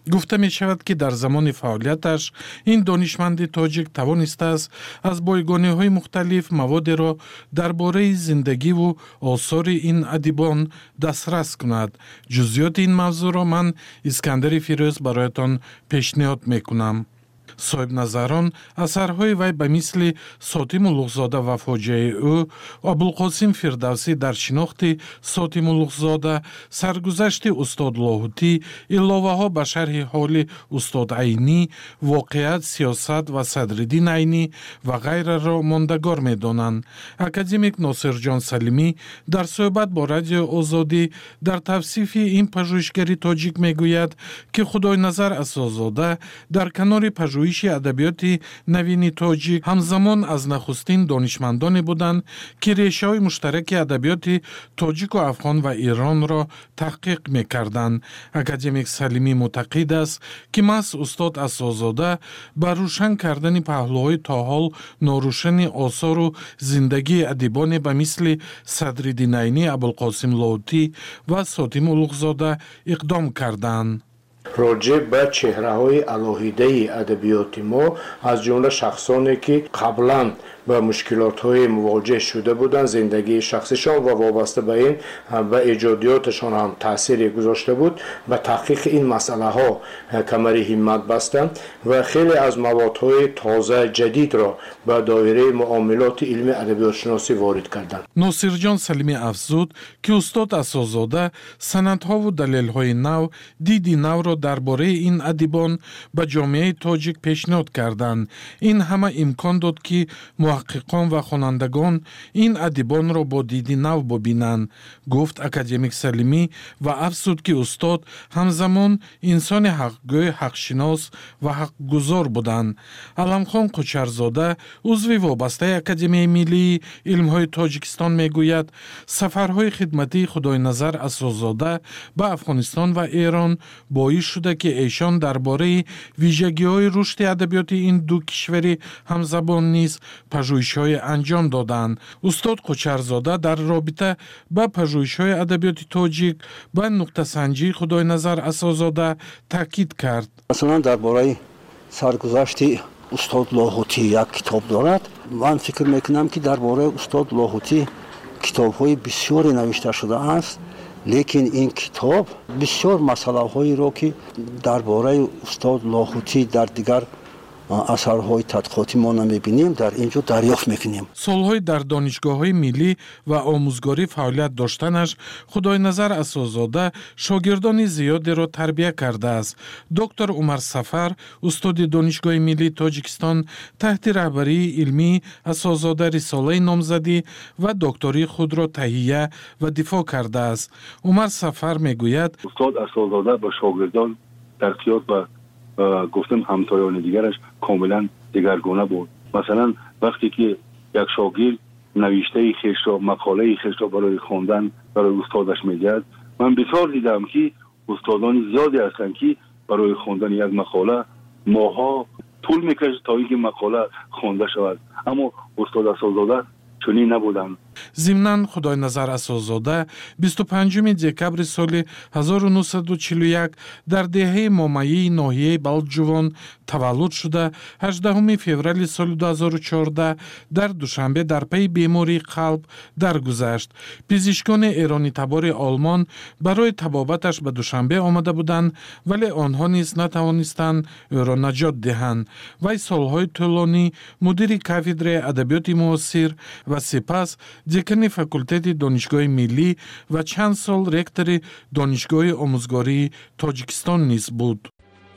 گفته می شود که در زمان فعالیتش این دانشمند تاجیک توانسته است از بایگانی‌های مختلف مواد را درباره زندگی و آثار این ادیبان دسترس کند. جزئیات این موضوع را من اسکندر فیروز برایتان پیشنهاد میکنم. صاحب نظران اثرهای وی به مثل ساتیم اولوغزاده و فاجعه او، ابوالقاسم فردوسی در شناخت ساتیم اولوغزاده، سرگذشت استاد لاهوتی، علاوه ها به شرح حال استاد عینی، واقعیت، سیاست و صدرالدین عینی و غیره را ماندگار می دانند. اکادمیک ناصر جان سلیمی در صحبت با رادیو آزادی در توصیف این پژوهشگری تاجیک می گوید که خدای نظر اساس‌زاده در کنار پژوهش ادبیات نوین تاجیک همزمان از نخستین دانشمندانی بودند که ریشه‌های مشترک ادبیات تاجیک و افغان و ایران را تحقیق می‌کردند. اکادمیک سلیمی معتقد است که محض استاد اساس‌زاده بر روشن کردن پهلوهای تا حال ناروشن آثار و زندگی ادیبان به مثل صدرالدین عینی، ابوالقاسم لاهوتی و ساتیم اولوغزاده اقدام کردند. راجع به چهره‌های الهیده ادبیات ما از جمله شخصانی که قبلا با مشکلات‌های مواجه شده بودند، زندگی شخصیشان و وابسته به این و ایجادیاتشان هم تأثیری گذاشته بود، به تحقیق این مسئله ها کمر همت بستند و خیلی از موادهای تازه جدید را به دایره معاملات علم ادبیات شناسی وارد کردند. ناصر جان سلیمی افزود که استاد اساس‌زاده سندها و دلیل‌های نو، دیدی نو را درباره این ادیبان به جامعه تاجیک پیشنهاد کردند. این همه امکان داد که محققان و خوانندگان این ادیبان را با دیدی نو ببینند، گفت اکادمیک سلیمی و افزود که استاد همزمان انسان حقگوی، حقشناس و حقگزار بودند. علمخان قوچرزاده عضو وابسته اکادمی ملی علم‌های تاجیکستان میگوید سفرهای خدمتی خدای نظر اساس‌زاده به افغانستان و ایران باعث شده که ایشان درباره ویژگی‌های رشد ادبیات این دو کشور همزبان نیز پژوهش‌های انجام دادند. استاد قوچرزاده در رابطه با پژوهش‌های ادبیات تاجیک به نقطه سنجی خدای نظر اساس‌زاده تاکید کرد. مثلا درباره سرگذشت استاد لاهوتی یک کتاب دارد. من فکر میکنم که درباره استاد لاهوتی کتاب‌های بسیاری نوشته شده است، لیکن این کتاب بسیار مسئله هایی را که درباره استاد لاهوتی در دیگر اثرهای تدقیقاتی ما نمیبینیم در اینجا دریافت میکنیم. سالهای در دانشگاه‌های ملی و آموزگاری فعالیت داشتنش خدای نظر اساس‌زاده شاگردان زیادی را تربیت کرده است. دکتر عمر سفر استاد دانشگاه ملی تاجیکستان تحت رهبری علمی اساس‌زاده رساله نامزدی و دکتری خود را تهیه و دفاع کرده است. عمر سفر میگوید استاد اساس‌زاده با شاگردان در قیاس با گفتم همتایان دیگرش کاملا دگرگونه بود. مثلا وقتی که یک شاگرد نوشته خویش را، مقاله خویش را برای خواندن برای استادش میدهد، من بسیار دیدم که استادان زیادی هستند که برای خواندن یک مقاله ماها طول میکشه تا اینکه مقاله خوانده شود، اما استاد اساس‌زاده چنین نبودند. ضمناً خدای نظر اساس‌زاده 25 دکبر سال 1941 در دهه مامایی ناحیه بلجوان تولد شده. 18 فوریه سال 2014 در دوشنبه در پی بیماری قلب درگذشت. پزشکان ایرانی تبار آلمان برای طبابتش به دوشنبه آمده بودند، ولی آنها نیز نتوانستند او را نجات دهند. وی سالهای طولانی مدیر کافدره ادبیات معاصر و سپس دکان فاکولته دانشگاه ملی و چند سال رکتور دانشگاه آموزگاری تاجیکستان نیز بود.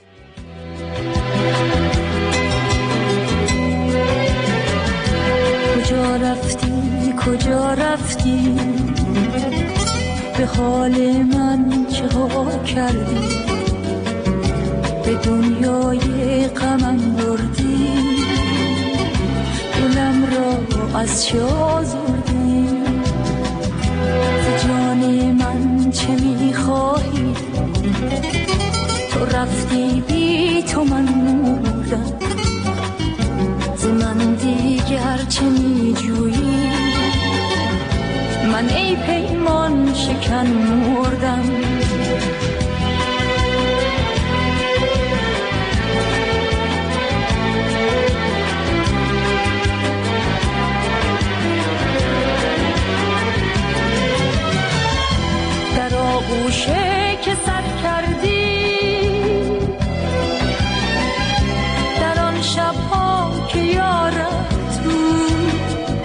کجا رفتی به حال من چه ها کردی، به دنیای غمم بردی، دلم را از چه آزردی، ز جان من چه میخواهی، تو رفتی بی تو من مردم، ز من دیگر چه میجویی، من ای پیمان شکن مردم. کوچه که سر کردی، در آن شبها که یارت بود،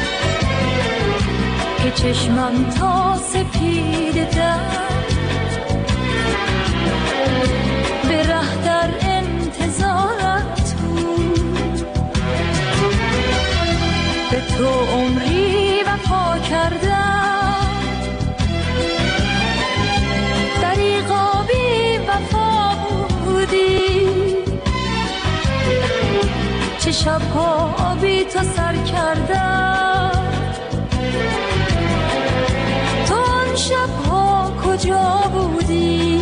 که چشمم تا سپید در به ره در انتظارت بود. به تو عمری وفا کردم، دریغا بی وفا بودی، چه شبها بی تو سر کردم، تو آن شبها کجا بودی،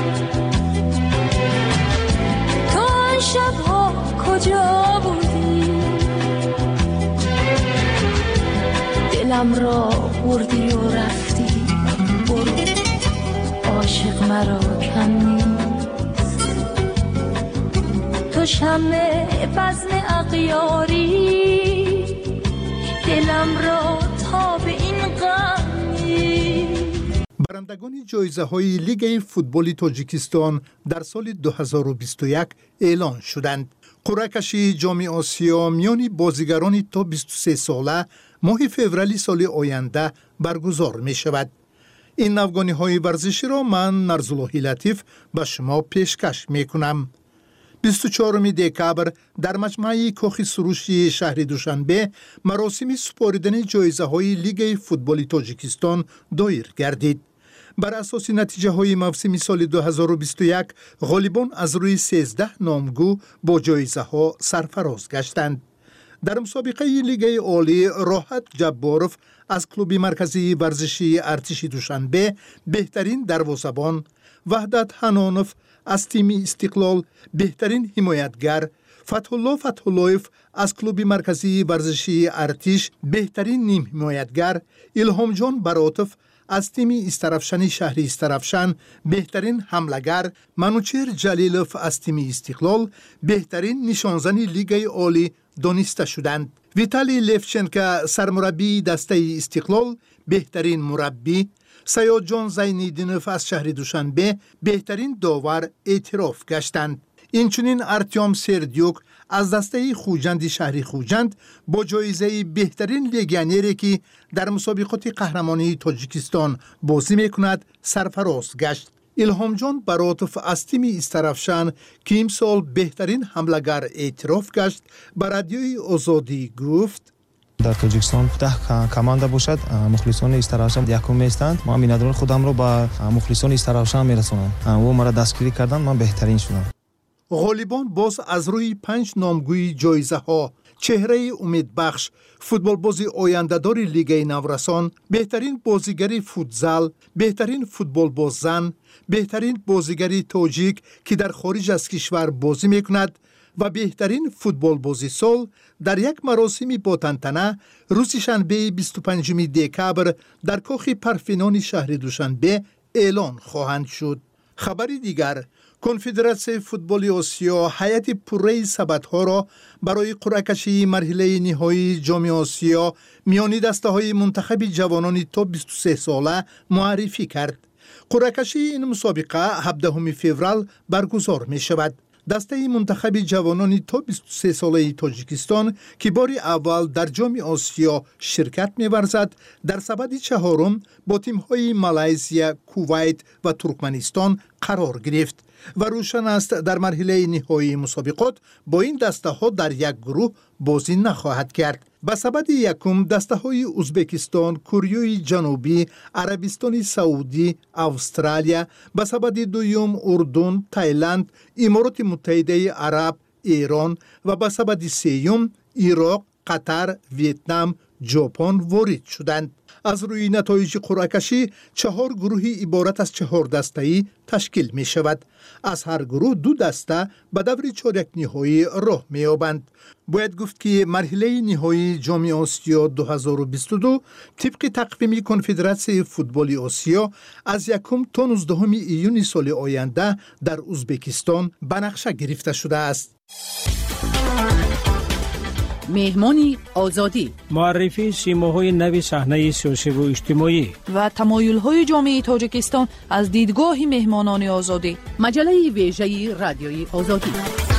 تو آن شبها کجا بودی، دلم را بردی و رفتی، برو عاشق مرا کم نیست، تو شمع بزم اغیاری، دلم را تا به این غم نیست. برندگان جایزه های لیگ فوتبال تاجیکستان در سال 2021 اعلان شدند. قرعه کشی جام آسیا میان بازیگران تا 23 ساله ماه فوریه سال آینده برگزار می شود. این نوگانی های ورزشی را من نرزاللهی لطیف به شما پیشکش می کنم. 24 دکبر در مجمع کاخ سروش شهر دوشنبه مراسم سپاریدن جایزه های لیگ فوتبال تاجیکستان دایر گردید. بر اساس نتیجه های موسم سال 2021 غالبان از روی 13 نامگو با جایزه ها سرفراز گشتند. در مسابقه لیگ عالی راحت جباروف از کلوب مرکزی ورزشی ارتش دوشنبه بهترین دروازه‌بان، وحدت حنانوف از تیم استقلال بهترین حمایتگر، فتح‌الله فتح‌اللهیف از کلوب مرکزی ورزشی ارتش بهترین نیم حمایتگر، الهام جان براتوف از تیم استرافشن شهر استرافشن بهترین حمله‌گر، منوچهر جلیلوف از تیم استقلال بهترین نشانزن لیگ عالی دانسته شدند. ویتالی لفچنکا سرمربی دسته استقلال بهترین مربی، سیاد جان زینیدینوف از شهر دوشنبه بهترین داور اعتراف گشتند. اینچنین ارتیام سردیوک از دسته خوجند شهر خوجند با جایزه بهترین لیگیونری که در مسابقات قهرمانی تاجیکستان بازی میکند سرفراز گشت. الهام جان براتوف از تیم استرافشن که امسال بهترین حمله‌گر اعتراف گشت به رادیوی آزادی گفت: در تاجیکستان 10 کمانده باشد، مخلصان استرافشن یکم هستند. ما می‌ندانم خودم را با مخلصان استرافشن میرسونم و مرا دستگیری کردن، من بهترین شدم. غالبان باز از روی 5 نامگوی جایزه ها: چهره امیدبخش، فوتبال بازی آینده‌دار لیگ نورسان، بهترین بازیگری فوتزال، بهترین فوتبال باز زن، بهترین بازیگری تاجیک که در خارج از کشور بازی میکند و بهترین فوتبال بازی سال در یک مراسم با تنتنه روز شنبه 25 دکبر در کاخ پرفینان شهر دوشنبه اعلان خواهند شد. خبری دیگر: کنفدراسیون فوتبال آسیا هیئت پره سبدها را برای قرعه کشی مرحله نهایی جام آسیا میان دسته‌های منتخب جوانان تا 23 ساله معرفی کرد. قرعه کشی این مسابقه 17 فوریه برگزار می شود. دسته منتخب جوانان تا 23 ساله تاجیکستان که بار اول در جام آسیا شرکت می‌ورزد در سبد چهارم با تیم‌های مالزی، کویت و ترکمنستان قرار گرفت و روشن است در مرحله نهایی مسابقات با این دسته ها در یک گروه بازی نخواهد کرد. به سبد یکم دسته های ازبکستان، کره جنوبی، عربستان سعودی، استرالیا، به سبد دوم اردن، تایلند، امارات متحده عرب، ایران و به سبد سوم عراق، قطر، ویتنام، ژاپن وارد شدند. از روی نتایج قرعه کشی 4 گروه عبارت از 4 دسته‌ای تشکیل می شود. از هر گروه 2 دسته به دور چهارک نهایی راه می یابند. باید گفت که مرحله نهایی جام آسیا 2022 طبق تقویم کنفدراسیون فوتبال آسیا از 1 تا 19 ایون سال آینده در ازبکستان به نقشه گرفته شده است. مهمانی آزادی، معرفی سیماهای نوی صحنه سیاسی و اجتماعی و تمایل‌های جامعه تاجیکستان از دیدگاه مهمانان آزادی. مجله ویژه رادیوی آزادی.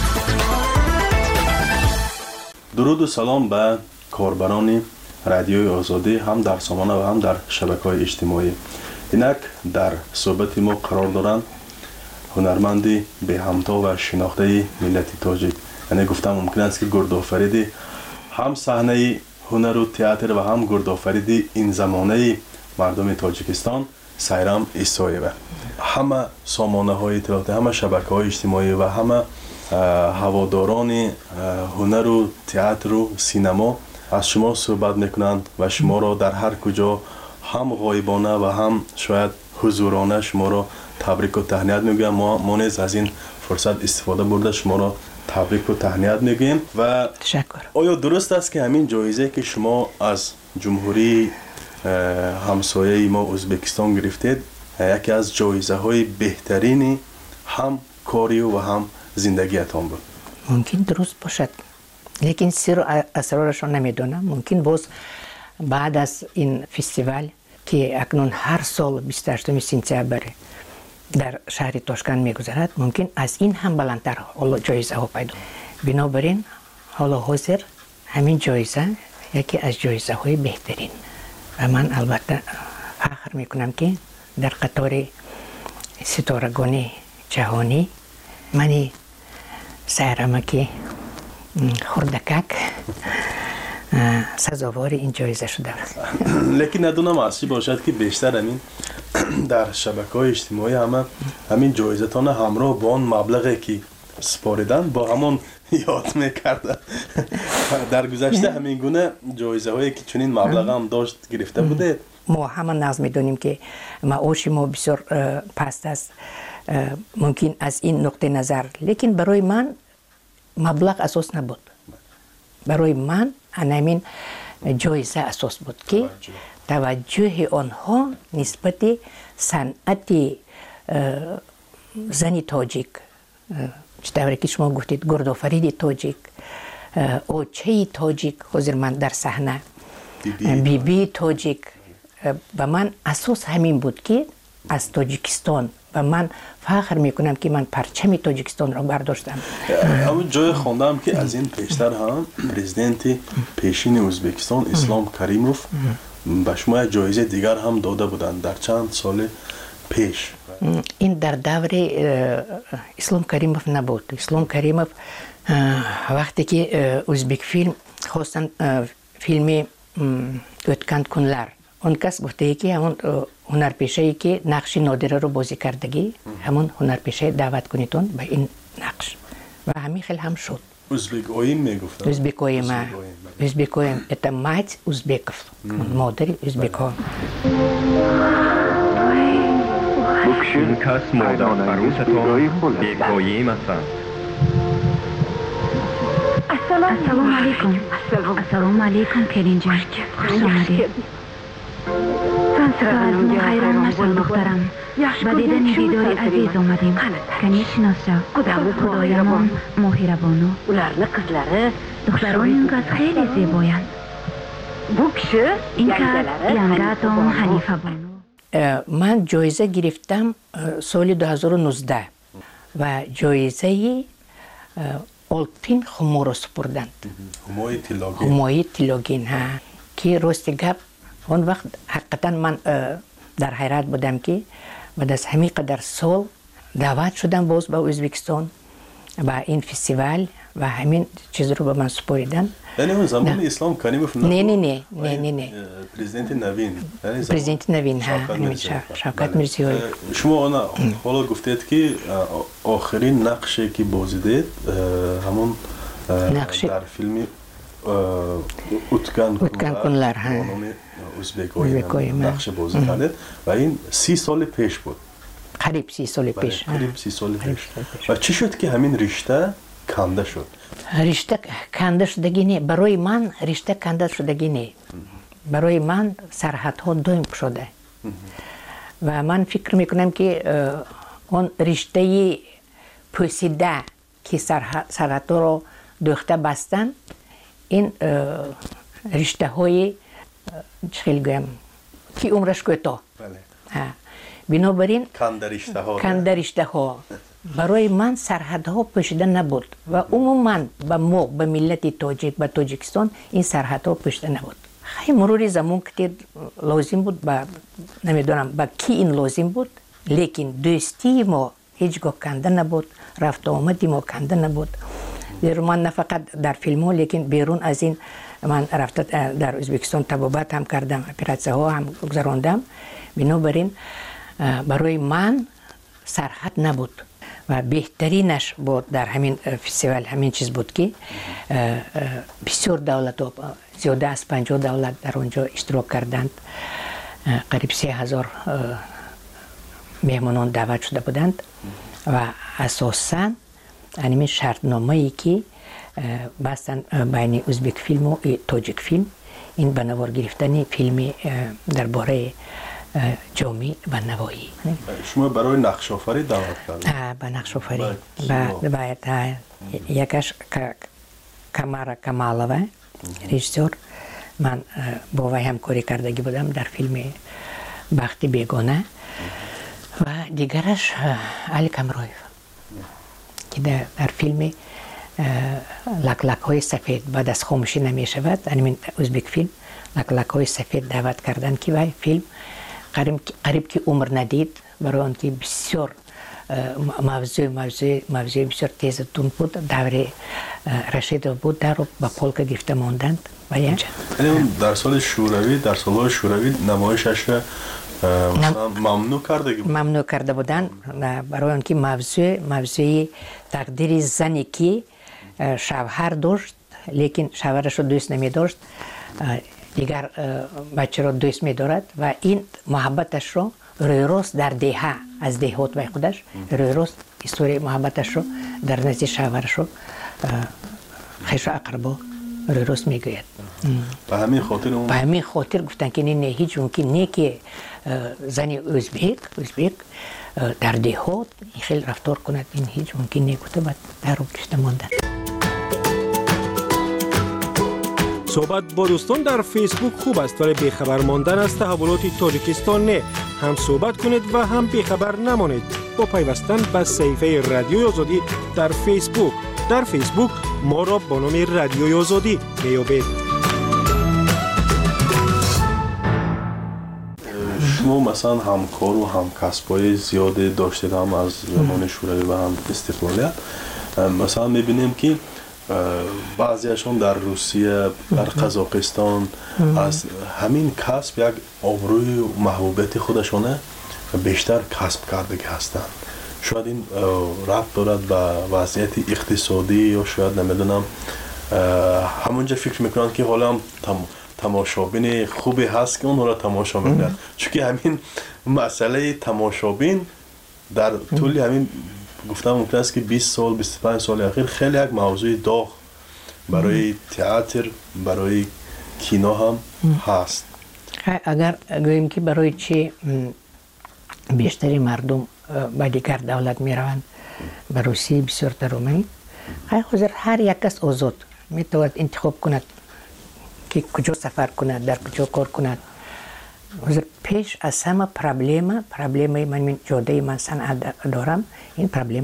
درود و سلام به کاربران رادیوی آزادی هم در سامانه و هم در شبکه‌های اجتماعی. اینک در صحبت ما قرار دارند هنرمندی به همتا و شناخته ملت تاجیک. یعنی گفتم ممکن است که گردآفریدی هم صحنه هنر و تئاتر و هم گردآفریدی این زمانه مردم تاجیکستان سایرام ایسایه. همه سامانه های اطلاعاتی، همه شبکه های اجتماعی و همه هواداران هنر و تئاتر و سینما از شما صحبت میکنند و شما را در هر کجا هم غایبانه و هم شاید حضورانه شما را تبریک و تهنیت میگم. ما نیز از این فرصت استفاده برده شما را تبریک و تهنیت میگیم. و تشکر. آیا درست است که همین جایزه که شما از جمهوری همسایه ما ازبکستان گرفتید یکی از جایزه های بهترین هم کاری و هم زندگیتان بود؟ ممکن درست باشد، لیکن سر و اسرارشان نمیدونم. ممکن باز بعد از این فستیوال که اکنون هر سال 28 سپتامبر در شهر تاشکند میگذرد، ممکن از این هم بلندتر حالا جایزه ها پیدا. بنابراین حالا حاضر همین جایزه یکی از جایزه های بهترین و من البته فخر میکنم که در قطار ستارگان جهانی منی سهرمکی خردکک سزاوار این جایزه شده. لیکن ندونم اصلی باشد که بیشتر همین در شبکه‌های اجتماعی همین جایزه تان همراه با آن مبلغی که سپاریدن با همون یاد میکردن. در گذشته همین گونه جایزه هایی که چنین مبلغ هم داشت گرفته بوده؟ ما همه نظر میدونیم که معاش ما بسیار پست است، ممکن از این نقطه نظر، لیکن برای من مبلغ اساس نبود. برای من همین جایزه اساس بود که توجه آنها نسبت صنعت زنی تاجیک، چطوری که شما گفتید گردآفرید تاجیک، اوچه تاجیک، حضور من در صحنه بی تاجیک، و من اساس همین بود که از تاجیکستان و من فخر میکنم که من پرچم تاجیکستان را برداشتم. اما جای خواندم که از این پیشتر هم پرزیدنت پیشین ازبکستان اسلام کریموف به شما جایزه دیگر هم داده بودند در چند سال پیش. این در دور اسلام کریموف نبود. اسلام کریموف وقتی که ازبک فیلم خواستن فیلم اوتکند کنلر، اون کس گفته که همون هنرپیشه‌ای که نقش نادره رو بازی کردگی همون هنرپیشه دعوت کنیتون به این نقش و همین خیلی هم شد. ازبک اویم میگفتن. ازبک اویم это мать узбеков. مادر ازبک ها. این کس مادر فروستان بیکاییم هستند. السلام علیکم. السلام علیکم کرین جان. خوش آمدید. سلام خیران ماشال دخترم. با دیدن دیدار عزیز آمدیم. کنی شناس شو. خدایمان مهربانو. دختران این کس خیلی زیبایند. این کس ینگاتون حنیفه بانو. من جایزه گرفتم سال 2019 و جایزه آلپین خمو را سپردند. همای تیلاگین ها که راست گپ اون وقت حقیقتا من در حیرت بودم که بعد از همین قدر سال دعوت شدم باز به ازبکستان و این فستیوال و همین چیز رو به من سپاریدن. یعنی اون زمان اسلام کریموف نه پرزیدنت نوین ها شوکت میرزیوی. شما حالا گفتید که آخرین نقشی که بازیدید همون در فیلم اوتکند کنلر ازبک نقش بازی کردید و این 30 سال پیش بود. قریب 30 سال پیش. و چی شد که همین رشته کنده شد؟ رشته کنده شدگی نه، برای من رشته کنده شدگی نه، برای من سرحدها دویم شده و من فکر میکنم که اون رشته پوسیده که سرحدها رو دوخته بستن این رشته های چخیل گویم کی عمرش کوتاه. بنابراین کندرشته ها برای من سرحدها پوشیده نبود و عموما به ملت تاجیک به تاجیکستان این سرحدها پوشیده نبود. خیلی مرور زمان که لازم بود نمیدونم با کی این لازم بود، لیکن دوستی ما هیچگاه کنده نبود، رفت آمدی ما کنده نبود. من نه فقط در فیلم ها لیکن بیرون از این من رفت در ازبکستان طبابت هم کردم، اپراسیون ها هم گذراندم. بنابراین برای من سرحد نبود و بهترینش بود در همین فستیوال همین چیز بود که بسیار دولت ها زیاده از 50 دولت در اونجا اشتراک کردند. قریب 3000 مهمانان دعوت شده بودند و اساساً همین شرطنامه ای که بستن بین ازبک فیلم و تاجیک فیلم این به نوار گرفتن فیلم درباره جامعه و نوایی. شما برای نقش آفری دعوت کردید؟ به نقش آفری باید یکش کمارا کمالوه رژیسور، من با وی همکاری کردگی بودم در فیلم بخت بیگانه و دیگرش علی کمرویف که در فیلم لک های سفید بعد از خاموشی نمی شود، همین ازبک فیلم لک های سفید دعوت کردن که وی فیلم قریب که عمر ندید برای آن که بسیار موضوع بسیار تیزتون بود، دور رشید بود در رو با پولک گرفته ماندند. در سال شوروی در سالهای شوروی نمایشش ممنوع کرده بود. ممنوع کرده بودن برای آن که موضوع تقدیر زنی که شوهر داشت لیکن شوهرش رو دوست نمی داشت، دیگر بچه رو دوست می دارد و این محبتش رو روی روز در دهه از دهات و خودش روی روز استوری محبتش رو در نزد شوهرش رو خیش و اقربا روی روز می گوید. به همین خاطر گفتن که نه هیچ ممکن نه که زنی ازبک در دهات خیلی رفتار کند، این هیچ ممکن نه گفته بعد در رو گرفته ماندن. صحبت با دوستان در فیسبوک خوب است ولی بیخبر ماندن از تحولات تاجیکستان نه. هم صحبت کنید و هم بیخبر نمانید با پیوستن به صفحه رادیوی آزادی در فیسبوک. در فیسبوک ما را با نام رادیوی آزادی میابید. شما مثلا همکار و همکسبای زیاده داشتید، هم از زمان شوروی و هم استقلالیت. مثلا میبینیم که بعضیشون در روسیه، در قزاقستان از همین کسب یک آبروی و محبوبیت خودشونه بیشتر کسب کرده هستند. شاید این ربط دارد به وضعیت اقتصادی یا شاید نمیدونم همونجا فکر میکنند که حالا تماشابین خوبی هست که اون را تماشا میکنند، چون که همین مسئله تماشابین در طول همین گفتم ممکن است که 20 سال 25 سال اخیر خیلی یک موضوع داغ برای تئاتر برای کینو هم هست. اگر گوییم که برای چی بیشتری مردم به دیگر دولت می روند به روسیه بسیار ترومی، حاضر هر یک کس آزاد می تواند انتخاب کند که کجا سفر کند، در کجا کار کند. حاضر پیش از همه پرابلم من جاده من صنعت دارم، این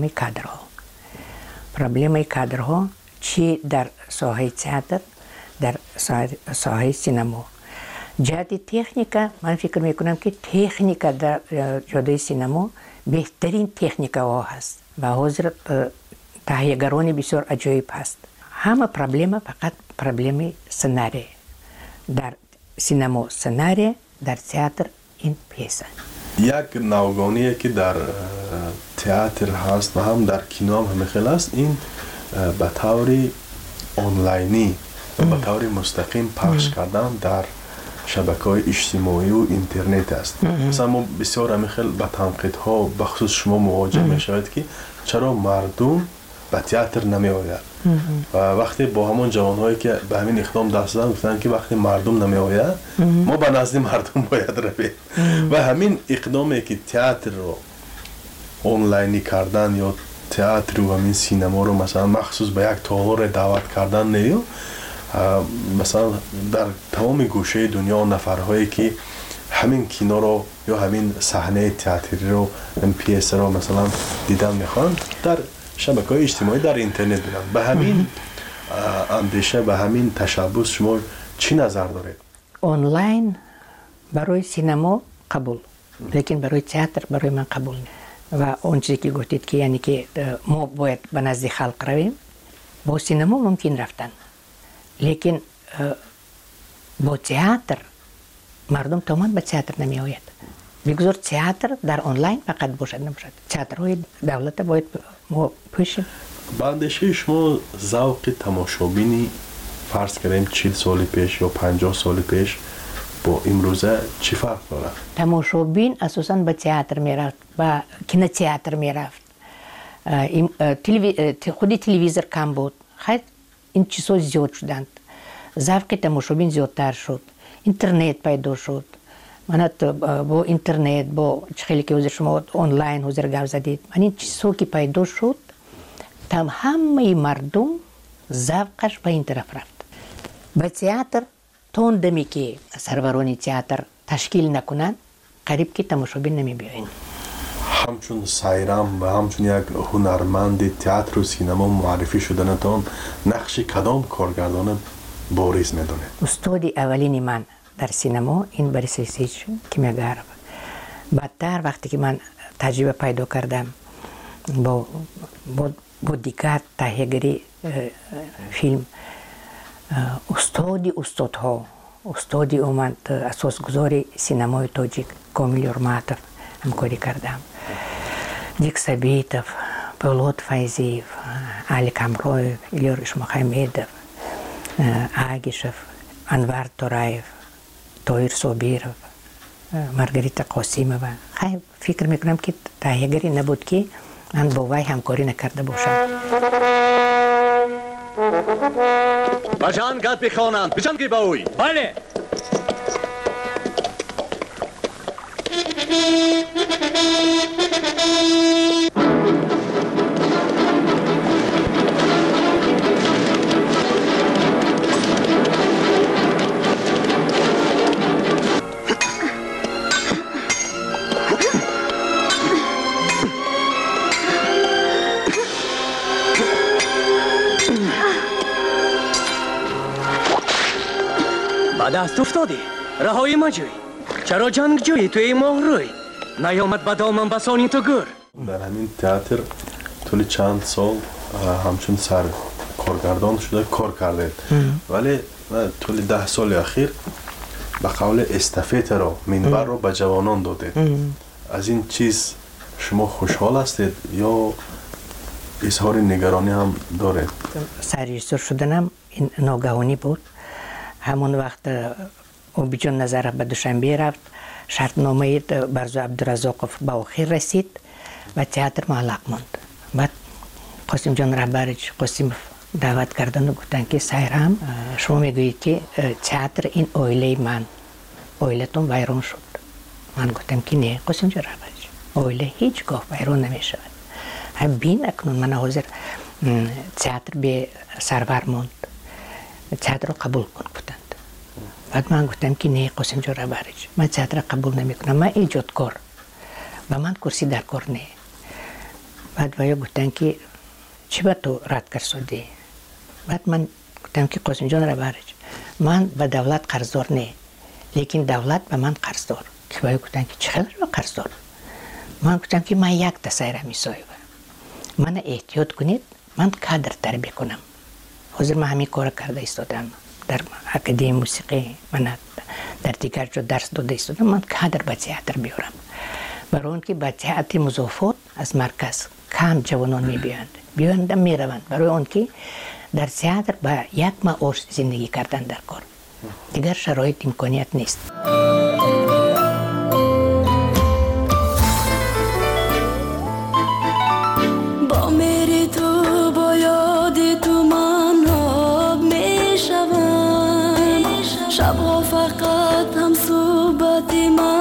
پرابلم کادرها چی در ساحه تئاتر، در ساحه سینما. جهت تکنیکا من فکر میکنم که تکنیکا در جاده سینما بهترین تکنیکا ها هست و حاضر تهیه‌گران بسیار عجیب هست. همه پرابلم فقط پرابلم سناریو. در سینما سناریو، در تئاتر این پیسه. یک نوگانیه که در تئاتر هست و هم در کینو هم خیلی است، این به طور آنلاینی و به طور مستقیم پخش کردن در شبکه‌های اجتماعی و اینترنت است. مثلا ما بسیار همیخیل با تنقیدها بخصوص شما مواجه میشوید که چرا مردم به تئاتر نمی آید و وقتی با همون جوانهایی که به همین اقدام دست زدن گفتن که وقتی مردم نمی آید ما به نزد مردم باید رویم و همین اقدامی که تئاتر رو آنلاینی کردن یا تئاتر و همین سینما رو مثلا مخصوص به یک تالار دعوت کردن نیو مثلا در تمام گوشه دنیا نفرهایی که همین کینو رو یا همین صحنه تئاتری رو این پیس رو مثلا دیدن میخوان در شبکه‌های اجتماعی در اینترنت ببینن. به همین اندیشه به همین تشبث شما چی نظر دارید؟ آنلاین برای سینما قبول، لیکن برای تئاتر برای من قبول نیست. و اون چیزی که گفتید که یعنی که ما باید به نزد خلق رویم، با سینما ممکن رفتن، لیکن با تئاتر مردم تمام به تئاتر نمی آید. بگذار تئاتر در آنلاین فقط باشد نباشد. تئاترهای دولت باید ما پوشیم. با اندیشه شما ذوق تماشابینی فرض کنیم 40 سال پیش یا 50 سال پیش با امروزه چی فرق داره؟ تماشابین اساساً به تئاتر میرفت، به کینوتئاتر میرفت. خودی تلویزیون کم بود. خیلی این چیزها زیاد شدند. ذوق تماشابین زیادتر شد. اینترنت پیدا شد. من با اینترنت با خیلی که حضور شما آنلاین حضور گپ زدید، من این چیزها که پیدا شد همه مردم ذوقش به این طرف رفت. به تئاتر تون دمی که سروران تئاتر تشکیل نکنن قریب که تماشابین نمی بیاین. همچون سایرام و همچون یک هنرمند تئاتر و سینما معرفی شدنتان نقش کدام کارگردان بارز میدونه؟ استاد اولین من در سینما این بوریس لیسیچ کیمیاگر. بعدتر وقتی که من تجربه پیدا کردم با دیگر تهیه‌گری فیلم، استادی اومد اساسگذار سینمای تاجیک کامیل یورماتوف همکاری کردم. دیک سبیتوف، پولاد فایزیف، علی کامرویف، ایلور اشمخمیدوف، آگیشوف، انوار تورایف، تویر صابیروف، مارگریتا قاسیمووا. خیلی فکر میکنم که تهیه‌گری نبود که من با وی همکاری نکرده باشم. بجان گد بخوانند، بجان گی باوی. بله. دست افتادی رهایی مجوی، چرا جنگ جویی توی ماه روی نیامد به دامن بسانی تو گر. در همین تئاتر طول چند سال همچون سر کارگردان شده کار کردید، ولی طول 10 سال اخیر به قول استافت رو منبر رو به جوانان دادید. از این چیز شما خوشحال هستید یا اظهار نگرانی هم دارید؟ سرریزور شدنم این ناگهانی بود. همون وقت اوبیجان نظر به دوشنبه رفت، شرطنامه برزو عبدالرزاقوف به آخر رسید و تئاتر معلق ماند. بعد قاسم جان رهبرش قاسم دعوت کردن و گفتن که سایرام شما میگویید که تئاتر این اویله من، اویلتون ویران شد. من گفتم که نه قاسم جان رهبرش، اویله هیچگاه ویران نمیشود. بین اکنون من حاضر تئاتر به سرور ماند، تئاتر رو قبول کن گفتند. بعد من گفتم که نه قاسم جان رهبرش، من تئاتر قبول نمیکنم، من ایجادکار و من کرسی در کار نه. بعد ویا گفتن که چی با تو رد کرد؟ بعد من گفتم که قاسم جان رهبرش، من به دولت قرضدار نه، لیکن دولت به من قرضدار. که ویا گفتن که چقدر به قرضدار؟ من گفتم که من یک تسایره میسایم، من احتیاط کنید، من کادر تربیت کنم. حاضر من همین کار کرده ایستادم، در اکادمی موسیقی من در دیگر جا درس داده ایستادم، من کادر به تئاتر بیارم. برای اون که به تئاتر مضافات از مرکز کم جوانان میبیاند میروند، برای اون که در تئاتر با یک معاش زندگی کردن در کار، دیگر شرایط امکانیت نیست. با میری تو با یاد تو من آب میشوم، شبها فقط هم صحبت من